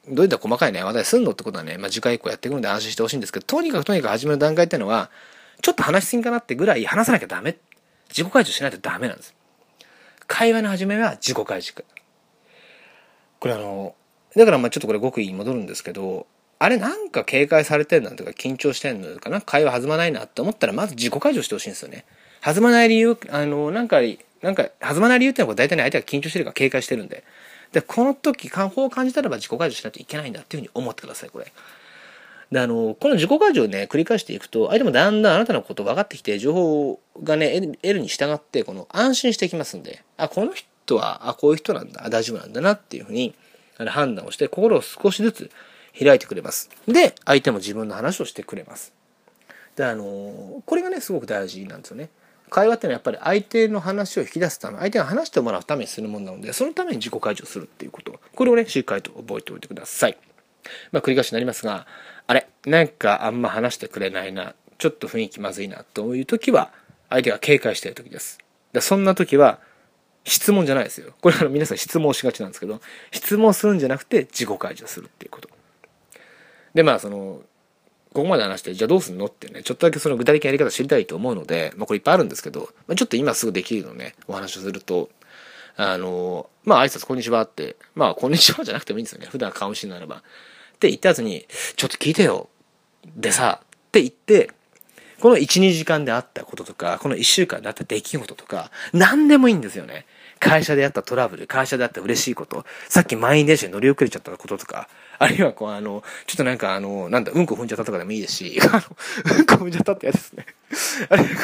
どういった細かいね、話題すんのってことはね、次回以降やっていくので安心してほしいんですけど、とにかく始める段階っていうのは、ちょっと話しすぎかなってぐらい話さなきゃダメ。自己開示しないとダメなんです。会話の始めは自己開示。これだからちょっとこれ極意に戻るんですけど、あれなんか警戒されてんなんとか緊張してんのかな、会話弾まないなって思ったらまず自己開示をしてほしいんですよね。弾まない理由、なんか弾まない理由ってのは大体ね、相手が緊張してるから警戒してるんで。で、この時、感報を感じたらば自己開示しないといけないんだっていうふうに思ってください、これ。で、この自己開示をね、繰り返していくと、相手もだんだんあなたのこと分かってきて、情報がね、得るに従って、安心してきますんで、この人は、こういう人なんだ、大丈夫なんだなっていうふうに、判断をして、心を少しずつ開いてくれます。で、相手も自分の話をしてくれます。で、これがね、すごく大事なんですよね。会話ってのはやっぱり相手の話を引き出すため、相手が話してもらうためにするものなので、そのために自己開示をするっていうこと。これをね、しっかりと覚えておいてください。繰り返しになりますが、なんかあんま話してくれないな、ちょっと雰囲気まずいな、という時は、相手が警戒している時です。そんな時は、質問じゃないですよ。これ皆さん質問しがちなんですけど、質問するんじゃなくて自己開示をするっていうこと。で、ここまで話して、じゃあどうすんのってね、ちょっとだけその具体的なやり方知りたいと思うので、これいっぱいあるんですけど、ちょっと今すぐできるのね、お話をすると、挨拶こんにちはって、こんにちはじゃなくてもいいんですよね。普段顔見知りならば。って言った後に、ちょっと聞いてよ。でさ、って言って、この1、2時間であったこととか、この1週間であった出来事とか、何でもいいんですよね。会社であったトラブル、会社であった嬉しいこと、さっき満員電車に乗り遅れちゃったこととか、あるいはちょっとうんこ踏んじゃったとかでもいいですし、うんこ踏んじゃったってやつですね。あるい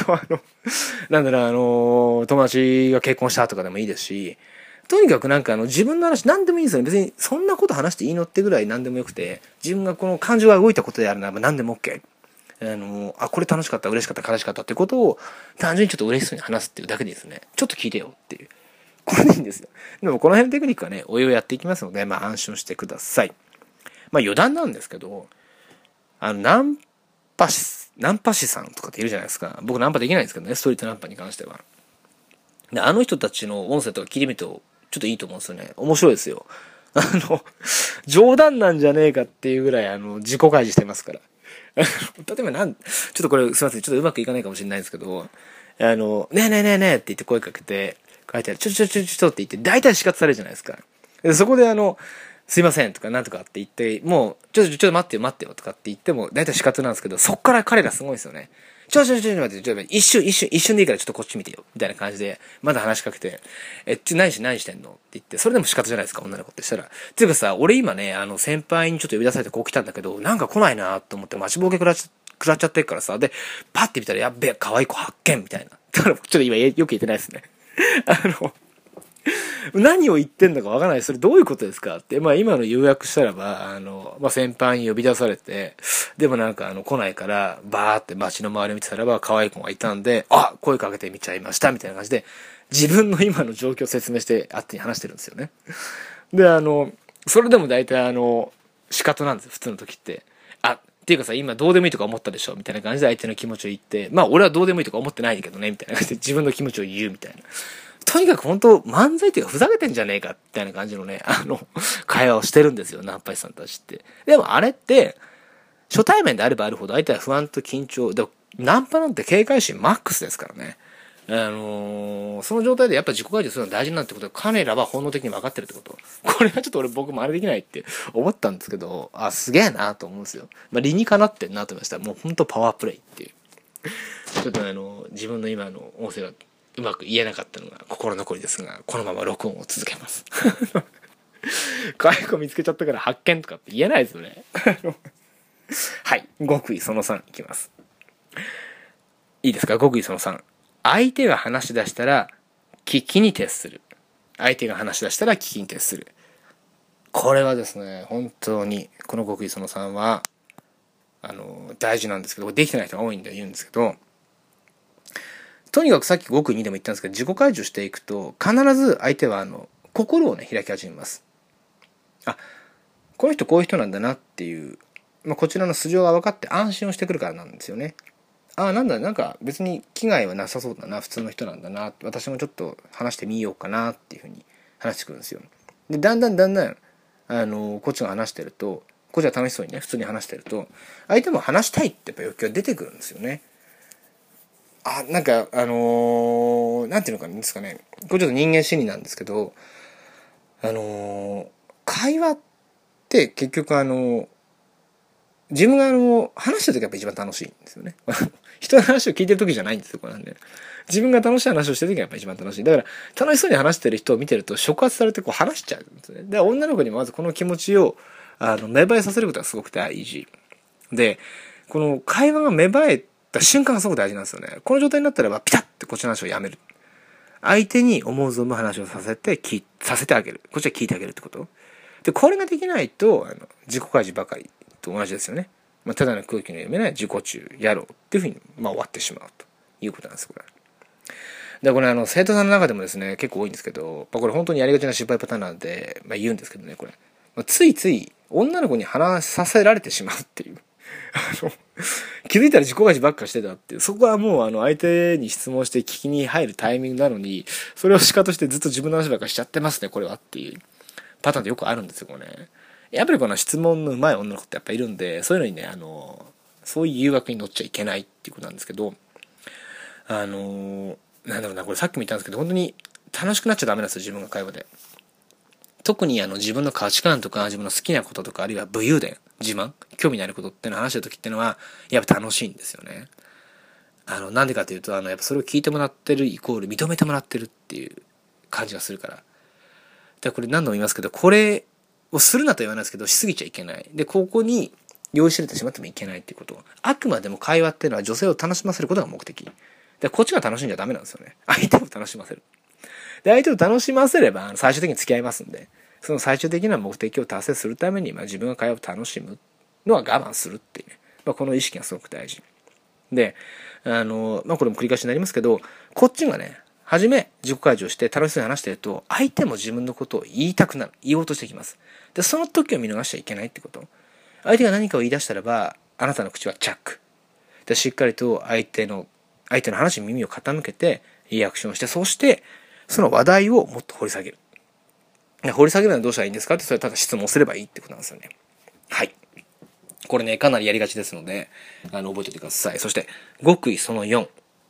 は友達が結婚したとかでもいいですし、とにかく自分の話何でもいいんですよね。別にそんなこと話していいのってぐらい何でもよくて、自分がこの感情が動いたことであるならば何でも OK。これ楽しかった、嬉しかった、悲しかったってことを単純にちょっと嬉しそうに話すっていうだけでいいですね。ちょっと聞いてよっていう。これでいいんですよ。でもこの辺のテクニックはね、おいおいやっていきますので、安心してください。余談なんですけど、ナンパ師さんとかっているじゃないですか。僕ナンパできないんですけどね、ストリートナンパに関しては。で、あの人たちの音声とか聞いてみると、ちょっといいと思うんですよね。面白いですよ。冗談なんじゃねえかっていうぐらい、自己開示してますから。例えばちょっとこれすいません、ちょっとうまくいかないかもしれないですけど、ねえねえねえねえって言って声かけて、書いてある、ちょって言って、大体死活されるじゃないですか。でそこですいませんとかなんとかって言って、もう、ちょっと待ってよとかって言っても、大体死活なんですけど、そっから彼らすごいですよね。ちょっと待って、一瞬でいいからちょっとこっち見てよ。みたいな感じで、まだ話しかけて、何してんのって言って、それでも仕方じゃないですか、女の子ってしたら。ていうかさ、俺今ね、先輩にちょっと呼び出されてこう来たんだけど、なんか来ないなと思って待ちぼうけ食らっちゃってるからさ、で、パッて見たらやっべえ、可愛い子発見みたいな。だからちょっと今よく言ってないですね。何を言ってんだかわからない。それどういうことですかって。今の要約したらば、先輩に呼び出されて、でも来ないから、バーって街の周りを見てたらば、可愛い子がいたんで、声かけてみちゃいました、みたいな感じで、自分の今の状況を説明して、あっちに話してるんですよね。で、それでも大体仕方なんですよ、普通の時って。っていうかさ、今どうでもいいとか思ったでしょみたいな感じで相手の気持ちを言って、俺はどうでもいいとか思ってないけどね、みたいな感じで自分の気持ちを言うみたいな。とにかく本当漫才っていうかふざけてんじゃねえか、みたいな感じのね、会話をしてるんですよ、ナンパ師さんたちって。でもあれって、初対面であればあるほど相手は不安と緊張。でもナンパなんて警戒心マックスですからね。その状態でやっぱ自己開示するのが大事なんてことは彼らは本能的に分かってるってこと。これはちょっと僕真似できないって思ったんですけど、すげえなと思うんですよ。理にかなってんなと思いました。もう本当パワープレイっていう。ちょっと自分の今の音声がうまく言えなかったのが心残りですが、このまま録音を続けます。可愛い子見つけちゃったから発見とかって言えないですよね。はい。極意その3いきます。いいですか？極意その3。相手が話し出したら聞きに徹する。相手が話し出したら聞きに徹する。これはですね、本当にこの極意その3は大事なんですけど、できてない人が多いんで言うんですけど、とにかくさっき極意2でも言ったんですけど、自己開示していくと必ず相手は心をね開き始めます。この人こういう人なんだなっていう、こちらの素性が分かって安心をしてくるからなんですよね。なんか別に危害はなさそうだな、普通の人なんだな、私もちょっと話してみようかなっていうふうに話してくるんですよ。でだんだんこっちが話してると、こっちが楽しそうにね普通に話してると、相手も話したいってやっぱ欲求が出てくるんですよね。なんかなんていうのかなんですかね、これちょっと人間心理なんですけど、会話って結局自分が話してる時がやっぱ一番楽しいんですよね。人の話を聞いてる時じゃないんですよ、これなんで。自分が楽しい話をしてる時がやっぱ一番楽しい。だから楽しそうに話してる人を見てると触発されてこう話しちゃうんですね。で、女の子にまずこの気持ちを芽生えさせることがすごく大事で、この会話が芽生えた瞬間がすごく大事なんですよね。この状態になったらばピタッてこっちの話をやめる。相手に思う存分話をさせてあげる。こっちは聞いてあげるってこと。で、これができないと自己開示ばかりと同じですよね。ただの空気の読めない自己中やろうっていうふうに終わってしまうということなんですこれ。でこれ生徒さんの中でもですね結構多いんですけど、これ本当にやりがちな失敗パターンなんで、言うんですけどね、これ、ついつい女の子に話させられてしまうっていう気づいたら自己開示ばっかしてたっていう、そこはもう相手に質問して聞きに入るタイミングなのに、それをシカとしてずっと自分の話ばっかしちゃってますねこれはっていうパターンってよくあるんですよこれね。やっぱりこの質問の上手い女の子ってやっぱいるんで、そういうのにねそういう誘惑に乗っちゃいけないっていうことなんですけど、なんだろうな、これさっきも言ったんですけど、本当に楽しくなっちゃダメなんですよ自分が会話で。特に自分の価値観とか自分の好きなこととか、あるいは武勇伝、自慢、興味のあることっていうのを話してる時っていうのはやっぱ楽しいんですよね。なんでかというとやっぱそれを聞いてもらってるイコール認めてもらってるっていう感じがするから。でこれ何度も言いますけど、これをするなと言わないですけどしすぎちゃいけない。でここに用意しれてしまってもいけないっていうこと。あくまでも会話っていうのは女性を楽しませることが目的で、こっちが楽しんじゃダメなんですよね。相手を楽しませる。で相手を楽しませれば最終的に付き合いますんで、その最終的な目的を達成するために、自分が会話を楽しむのは我慢するっていうね、この意識がすごく大事で、これも繰り返しになりますけど、こっちがね初め自己開示をして楽しそうに話してると、相手も自分のことを言いたくなる、言おうとしてきます。でその時を見逃しちゃいけないってこと。相手が何かを言い出したらば、あなたの口はチャックでしっかりと相手の話に耳を傾けてリアクションして、そしてその話題をもっと掘り下げる。掘り下げるのはどうしたらいいんですかって、それはただ質問すればいいってことなんですよね。はい、これねかなりやりがちですので覚えておいてください。そして極意その4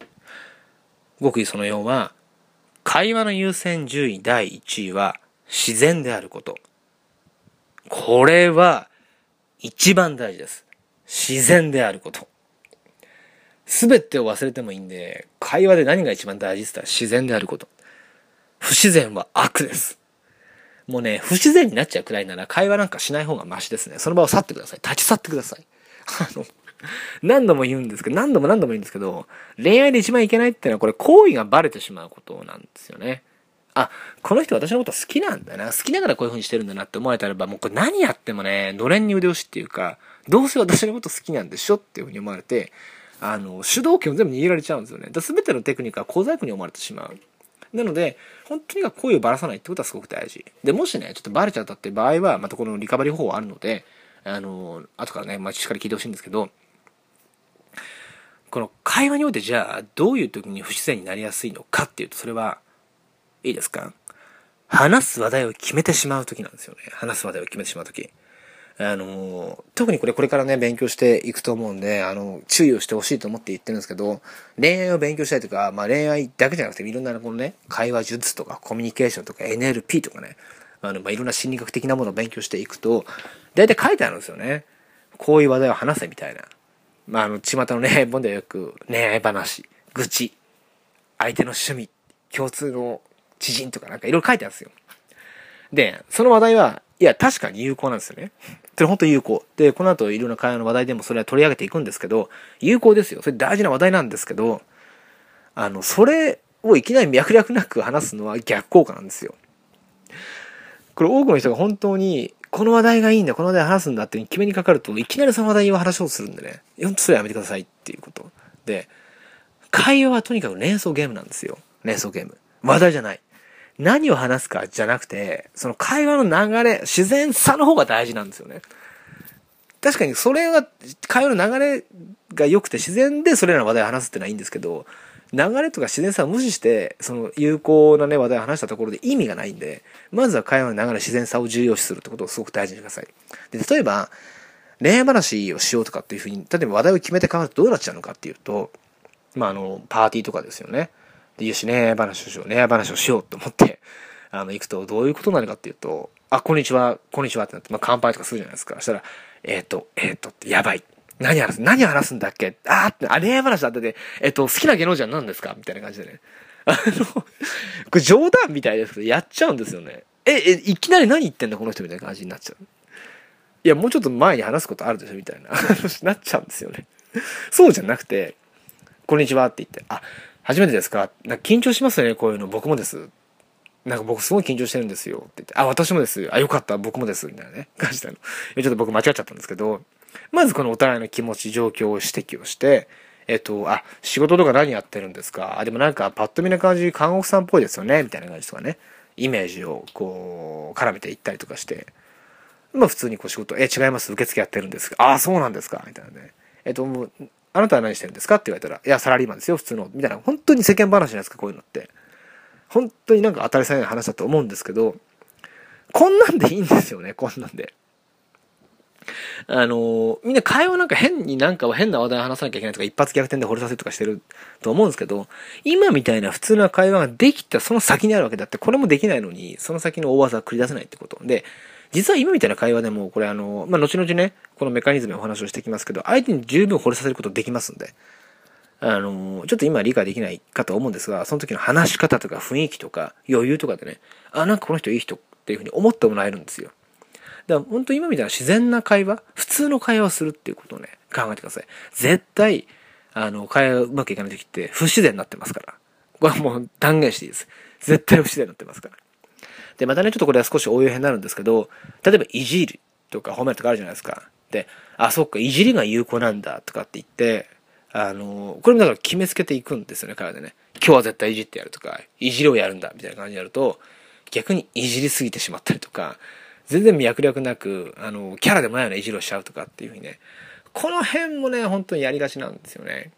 は、会話の優先順位第1位は自然であること。これは一番大事です。自然であること。すべてを忘れてもいいんで、会話で何が一番大事って言ったら自然であること。不自然は悪です。もうね、不自然になっちゃうくらいなら会話なんかしない方がマシですね。その場を去ってください。立ち去ってください。何度も言うんですけど、何度も言うんですけど、恋愛で一番いけないってのはこれ行為がバレてしまうことなんですよね。この人私のこと好きなんだな、好きながらこういう風にしてるんだなって思われたらば、もうこれ何やってもね、のれんに腕押しっていうか、どうせ私のこと好きなんでしょっていう風に思われて、主導権を全部握られちゃうんですよね。全てのテクニックは小細工に思われてしまう。なので、本当に声をばらさないってことはすごく大事。で、もしね、ちょっとバレちゃったって場合は、またこのリカバリー方法あるので、後からね、しっかり聞いてほしいんですけど、この会話においてじゃあ、どういう時に不自然になりやすいのかっていうと、それは、いいですか？話す話題を決めてしまう時なんですよね。話す話題を決めてしまう時。特にこれからね勉強していくと思うんで、注意をしてほしいと思って言ってるんですけど、恋愛を勉強したいとか、恋愛だけじゃなくていろんなこのね会話術とかコミュニケーションとか NLP とかね、いろんな心理学的なものを勉強していくと、大体書いてあるんですよね。こういう話題を話せみたいな。巷の恋愛本ではよく恋愛話、愚痴、相手の趣味、共通の知人とかなんかいろいろ書いてあるんですよ。で、その話題はいや確かに有効なんですよね。それ本当に有効で、この後いろんな会話の話題でもそれは取り上げていくんですけど、有効ですよ。それ大事な話題なんですけど、それをいきなり脈絡なく話すのは逆効果なんですよ。これ多くの人が本当にこの話題がいいんだ、この話題話すんだって決めにかかると、いきなりその話題を話そうとするんでね、本当それやめてくださいっていうことで、会話はとにかく連想ゲームなんですよ。連想ゲーム、話題じゃない。何を話すかじゃなくて、その会話の流れ、自然さの方が大事なんですよね。確かにそれは会話の流れが良くて自然でそれらの話題を話すってのはいいんですけど、 流れとか自然さを無視して、その有効なね、話題を話したところで意味がないんで、まずは会話の流れ、自然さを重要視するってことをすごく大事にしてください。で、例えば、恋愛話をしようとかっていうふうに、例えば話題を決めて変わるとどうなっちゃうのかっていうと、パーティーとかですよね。で、よし、恋愛話をしようと思って、行くと、どういうことになるかっていうと、こんにちはってなって、乾杯とかするじゃないですか。そしたら、ってやばい。何話すんだっけ恋愛話だってて、好きな芸能人は何ですかみたいな感じでね。これ冗談みたいですけど、やっちゃうんですよね。いきなり何言ってんだこの人みたいな感じになっちゃう。いや、もうちょっと前に話すことあるでしょみたいななっちゃうんですよね。そうじゃなくて、こんにちはって言って、初めてですか？なんか緊張しますよね、こういうの。僕もです。なんか僕すごい緊張してるんですよって言って、私もです。よかった、僕もです。みたいなね、感じなの。ちょっと僕間違っちゃったんですけど、まずこのお互いの気持ち、状況を指摘をして、仕事とか何やってるんですか？でもなんかパッと見な感じ、看護婦さんっぽいですよねみたいな感じとかね、イメージをこう、絡めていったりとかして、普通にこう仕事、違います、受付やってるんですそうなんですかみたいなね。もう、あなたは何してるんですかって言われたら、いや、サラリーマンですよ、普通の。みたいな、本当に世間話じゃないですか、こういうのって。本当になんか当たり前の話だと思うんですけど、こんなんでいいんですよね、こんなんで。みんな会話なんか変な話題を話さなきゃいけないとか、一発逆転で掘りさせるとかしてると思うんですけど、今みたいな普通な会話ができたその先にあるわけだって、これもできないのに、その先の大技は繰り出せないってこと。で、実は今みたいな会話でも、これ後々ね、このメカニズムのお話をしていきますけど、相手に十分掘りさせることできますんで、ちょっと今理解できないかと思うんですが、その時の話し方とか雰囲気とか余裕とかでね、なんかこの人いい人っていうふうに思ってもらえるんですよ。だから本当今みたいな自然な会話、普通の会話をするっていうことをね、考えてください。絶対、会話がうまくいかない時って不自然になってますから。これはもう断言していいです。絶対不自然になってますから。で、またね、ちょっとこれは少し応用編になるんですけど、例えばいじるとか褒めるとかあるじゃないですか。で、そっか、いじりが有効なんだとかって言って、これもだから決めつけていくんですよね、彼でね。今日は絶対いじってやるとか、いじりをやるんだみたいな感じになると、逆にいじりすぎてしまったりとか、全然脈略なく、キャラでもないようないじりをしちゃうとかっていうふうにね、この辺もね、本当にやりがちなんですよね。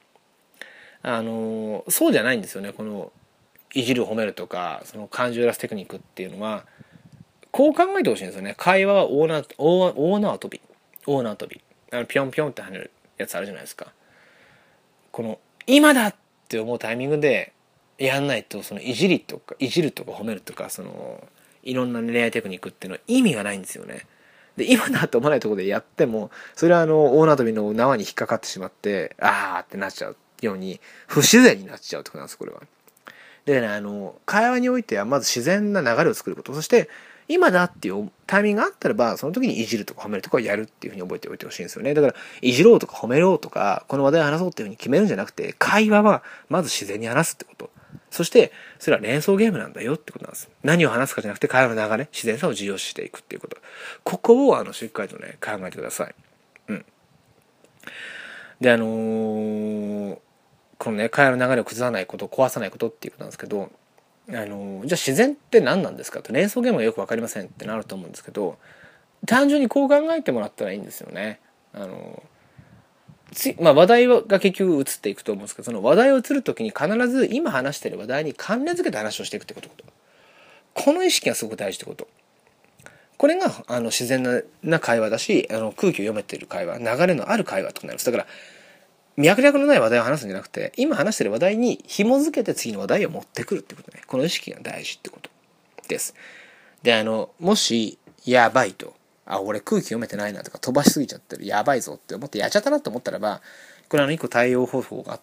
そうじゃないんですよね、この、いじる褒めるとか、その感情を出すテクニックっていうのは、こう考えてほしいんですよね。会話は大縄跳び。大縄跳び。ぴょんぴょんって跳ねるやつあるじゃないですか。この、今だって思うタイミングでやんないと、そのいじるとか褒めるとか、その、いろんな恋愛テクニックっていうのは意味がないんですよね。で、今だと思わないところでやっても、それは大縄跳びの縄に引っかかってしまって、ってなっちゃうように、不自然になっちゃうってことなんです、これは。でね、会話においてはまず自然な流れを作ること。そして、今だっていうタイミングがあったらば、その時にいじるとか褒めるとかをやるっていうふうに覚えておいてほしいんですよね。だから、いじろうとか褒めろうとか、この話題を話そうっていうふうに決めるんじゃなくて、会話はまず自然に話すってこと。そして、それは連想ゲームなんだよってことなんです。何を話すかじゃなくて、会話の流れ、自然さを重要視していくっていうこと。ここを、しっかりとね、考えてください。うん。で、このね、会話の流れを崩さないこと、壊さないことっていうことなんですけど、じゃあ自然って何なんですかと、連想ゲームがよく分かりませんってなると思うんですけど、単純にこう考えてもらったらいいんですよね。話題が結局移っていくと思うんですけど、その話題を移るときに必ず今話している話題に関連づけて話をしていくってこと。この意識がすごく大事ってこと。これが自然な会話だし、空気を読めている会話、流れのある会話となります。だから脈絡のない話題を話すんじゃなくて、今話している話題に紐づけて次の話題を持ってくるってことね。この意識が大事ってことです。で、もし、やばいと、俺空気読めてないなとか飛ばしすぎちゃってる、やばいぞって思ってやっちゃったなと思ったらば、これ一個対応方法があって、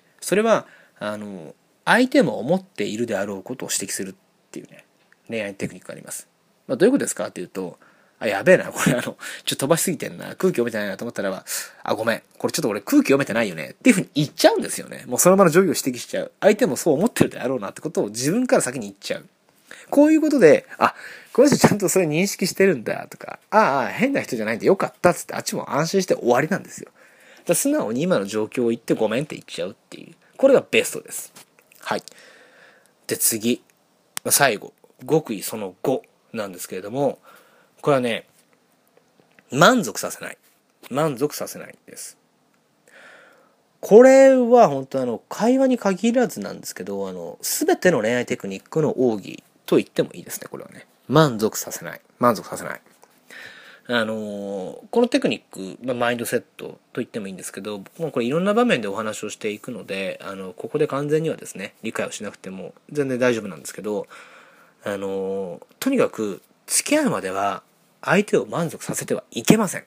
それは、相手も思っているであろうことを指摘するっていうね、恋愛テクニックがあります。どういうことですかっていうと、やべえな、これちょっと飛ばしすぎてんな、空気読めてないなと思ったらば、ごめん、これちょっと俺空気読めてないよねっていうふうに言っちゃうんですよね。もうその場の状況を指摘しちゃう。相手もそう思ってるであろうなってことを自分から先に言っちゃう。こういうことで、この人ちゃんとそれ認識してるんだとか、変な人じゃないんでよかったっつってあっちも安心して終わりなんですよ。素直に今の状況を言ってごめんって言っちゃうっていう。これがベストです。はい。で、次。最後。極意その5なんですけれども、これはね、満足させない。満足させないんです。 これは本当会話に限らずなんですけど、すべての恋愛テクニックの奥義と言ってもいいですね、これはね。満足させない。このテクニック、マインドセットと言ってもいいんですけど、もうこれいろんな場面でお話をしていくので、ここで完全にはですね、理解をしなくても全然大丈夫なんですけど、とにかく付き合うまでは相手を満足させてはいけません。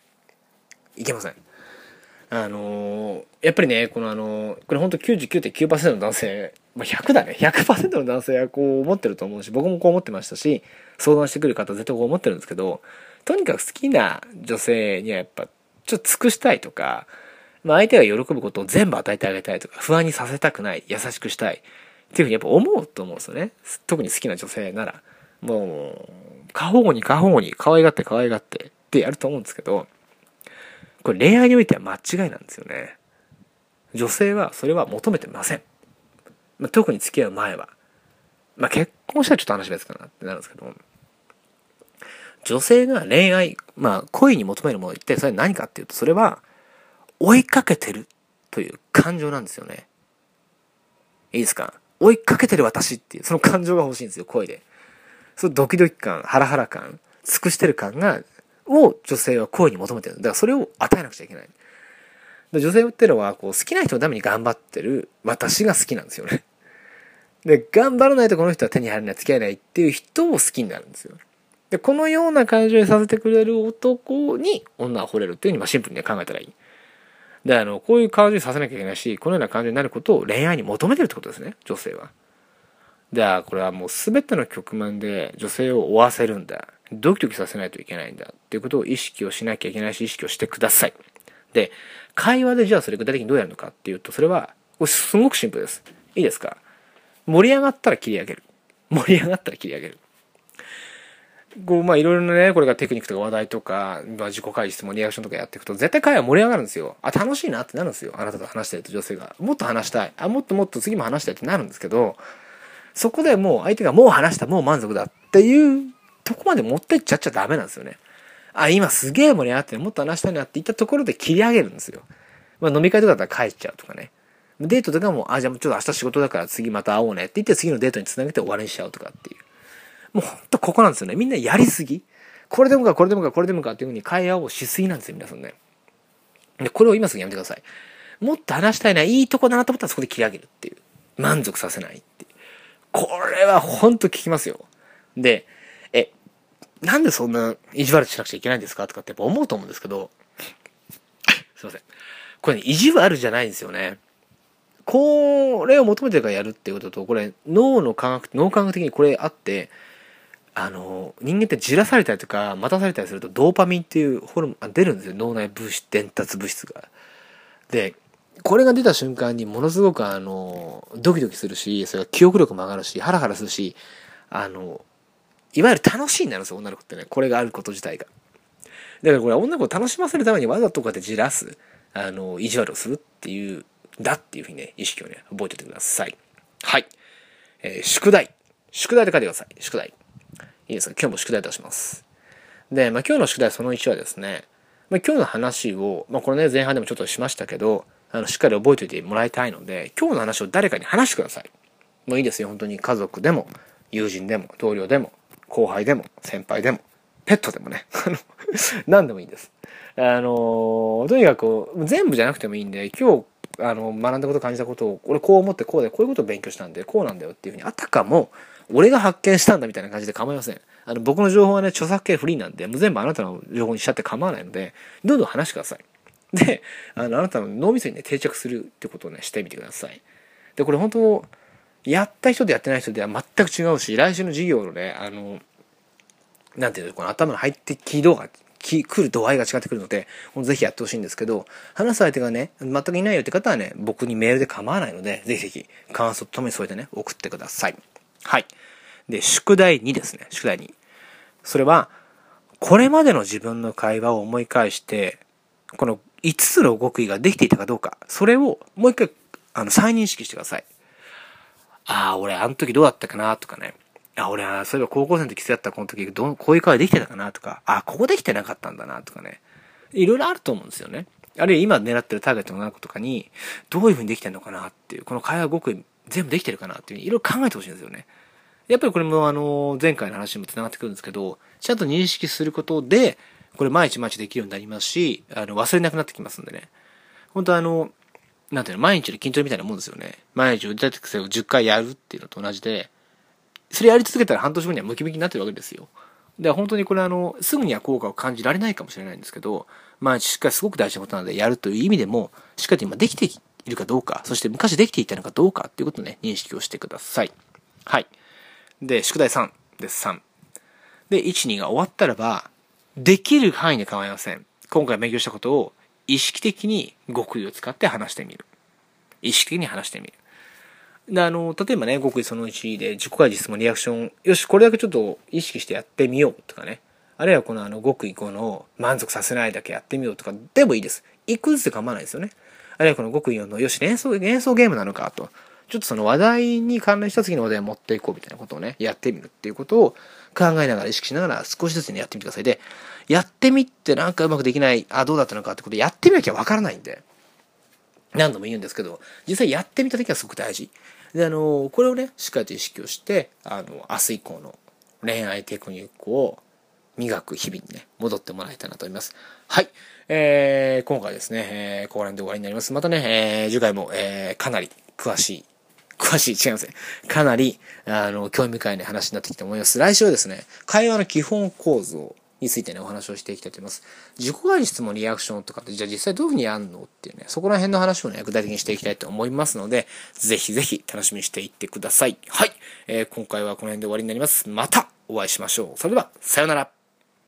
やっぱりね、これ本当 99.9% の男性、100だね。100% の男性はこう思ってると思うし、僕もこう思ってましたし、相談してくる方は絶対こう思ってるんですけど、とにかく好きな女性にはやっぱ、ちょっと尽くしたいとか、相手が喜ぶことを全部与えてあげたいとか、不安にさせたくない、優しくしたい、っていうふうにやっぱ思うと思うんですよね。特に好きな女性なら。もう、過保護に可愛がってってやると思うんですけど、これ恋愛においては間違いなんですよね。女性はそれは求めてません。特に付き合う前は。結婚したらちょっと話別かなってなるんですけど、女性が恋愛、恋に求めるものってそれは何かっていうと、それは追いかけてるという感情なんですよね。いいですか？追いかけてる私っていうその感情が欲しいんですよ、恋で。そのドキドキ感、ハラハラ感、尽くしてる感を女性は恋に求めてる。だからそれを与えなくちゃいけない。で女性っていうのはこう好きな人のために頑張ってる私が好きなんですよね。で、頑張らないとこの人は手に入らない、付き合えないっていう人を好きになるんですよ。で、このような感情にさせてくれる男に女は惚れるっていうふうにシンプルに考えたらいい。で、こういう感情にさせなきゃいけないし、このような感情になることを恋愛に求めてるってことですね、女性は。では、これはもう全ての局面で女性を追わせるんだ。ドキドキさせないといけないんだっていうことを意識をしなきゃいけないし、意識をしてください。で、会話でじゃあそれ具体的にどうやるのかっていうと、それは、これすごくシンプルです。いいですか？盛り上がったら切り上げる。こう、いろいろなね、これがテクニックとか話題とか、自己開示もリアクションとかやっていくと、絶対会話盛り上がるんですよ。あ、楽しいなってなるんですよ。あなたと話してると女性が。もっと話したい。もっと次も話したいってなるんですけど、そこでもう相手がもう話した、もう満足だっていうとこまで持ってっちゃダメなんですよね。今すげえ盛り上がってる、もっと話したいなって言ったところで切り上げるんですよ。飲み会とかだったら帰っちゃうとかね。デートとかも、じゃあちょっと明日仕事だから次また会おうねって言って次のデートにつなげて終わりにしちゃうとかっていう。もうほんとここなんですよね。みんなやりすぎ。これでもかっていう風に会話をしすぎなんですよ、皆さんね。で、これを今すぐやめてください。もっと話したいな、いいとこだなと思ったらそこで切り上げるっていう。満足させないっていう。これはほんと効きますよ。で、なんでそんな意地悪しなくちゃいけないんですかとかってやっぱ思うと思うんですけど、すいません。これね、意地悪じゃないんですよね。これを求めてるからやるっていうことと、これ脳科学的にこれあって、人間ってじらされたりとか待たされたりするとドーパミンっていうホルモン出るんですよ。脳内伝達物質が。で、これが出た瞬間にものすごくドキドキするし、それから記憶力も上がるし、ハラハラするし、いわゆる楽しいになるんですよ、女の子ってね。これがあること自体が。だからこれ女の子を楽しませるためにわざとこうやってじらす、意地悪をするっていう、だっていうふうにね、意識をね、覚えておいてください。はい。宿題って書いてください。宿題。いいですか？今日も宿題出します。で、今日の宿題その1はですね、今日の話を、これね、前半でもちょっとしましたけど、しっかり覚えておいてもらいたいので、今日の話を誰かに話してください。もういいですよ。本当に家族でも、友人でも、同僚でも、後輩でも、先輩でも、ペットでもね、何でもいいんです。とにかく、全部じゃなくてもいいんで、今日、学んだこと感じたことを、俺こう思ってこうで、こういうことを勉強したんで、こうなんだよっていうふうに、あたかも、俺が発見したんだみたいな感じで構いません。僕の情報はね、著作権フリーなんで、もう全部あなたの情報にしちゃって構わないので、どんどん話してください。で、あなたの脳みそにね、定着するってことをね、してみてください。で、これ本当、やった人とやってない人では全く違うし、来週の授業のね、なんていうの、この頭の入ってき度が、来る度合いが違ってくるので、ぜひやってほしいんですけど、話す相手がね、全くいないよって方はね、僕にメールで構わないので、ぜひぜひ、感想とともに添えてね、送ってください。はい。で、宿題2ですね。宿題2。それは、これまでの自分の会話を思い返して、この5つの極意ができていたかどうか、それをもう一回、再認識してください。俺あの時どうだったかなとかね。俺そういえば高校生の時きつやったこの時こういう会話できてたかなとか、ここできてなかったんだなとかね。いろいろあると思うんですよね。 あるいは今狙ってるターゲットの女の子とかに、どういう風にできてるのかなっていう、この会話極意全部できてるかなっていう、いろいろ考えてほしいんですよね。やっぱりこれも前回の話にも繋がってくるんですけど、ちゃんと認識することで、これ毎日毎日できるようになりますし、忘れなくなってきますんでね。本当なんていうの、毎日の筋トレみたいなもんですよね。毎日腕立て伏せを10回やるっていうのと同じで、それやり続けたら半年後にはムキムキになってるわけですよ。で、本当にこれすぐには効果を感じられないかもしれないんですけど、毎日しっかりすごく大事なことなので、やるという意味でも、しっかりと今できているかどうか、そして昔できていたのかどうかっていうことをね、認識をしてください。はい。で、宿題3です。3。で、1、2が終わったらば、できる範囲で構いません。今回勉強したことを意識的に極意を使って話してみる。意識的に話してみる。で、例えばね、極意その1で自己開示質問リアクション、よし、これだけちょっと意識してやってみようとかね。あるいはこの極意5の満足させないだけやってみようとかでもいいです。一個ずつで構わないですよね。あるいはこの極意4の、よし、連想ゲームなのかと。ちょっとその話題に関連した次の話題を持っていこうみたいなことをね、やってみるっていうことを考えながら意識しながら少しずつね、やってみてください。で、やってみてなんかうまくできない、どうだったのかってことやってみなきゃわからないんで、何度も言うんですけど、実際やってみた時はすごく大事。で、これをね、しっかりと意識をして、明日以降の恋愛テクニックを磨く日々にね、戻ってもらいたいなと思います。はい。今回ですね、ここら辺で終わりになります。またね、次回も、かなり詳しい、違いますね。かなり、興味深いね、話になってきたと思います。来週はですね、会話の基本構造についてね、お話をしていきたいと思います。自己開示質問リアクションとかって、じゃあ実際どういうふうにやるのっていうね、そこら辺の話をね、具体的にしていきたいと思いますので、ぜひぜひ楽しみにしていってください。はい。今回はこの辺で終わりになります。またお会いしましょう。それでは、さようなら。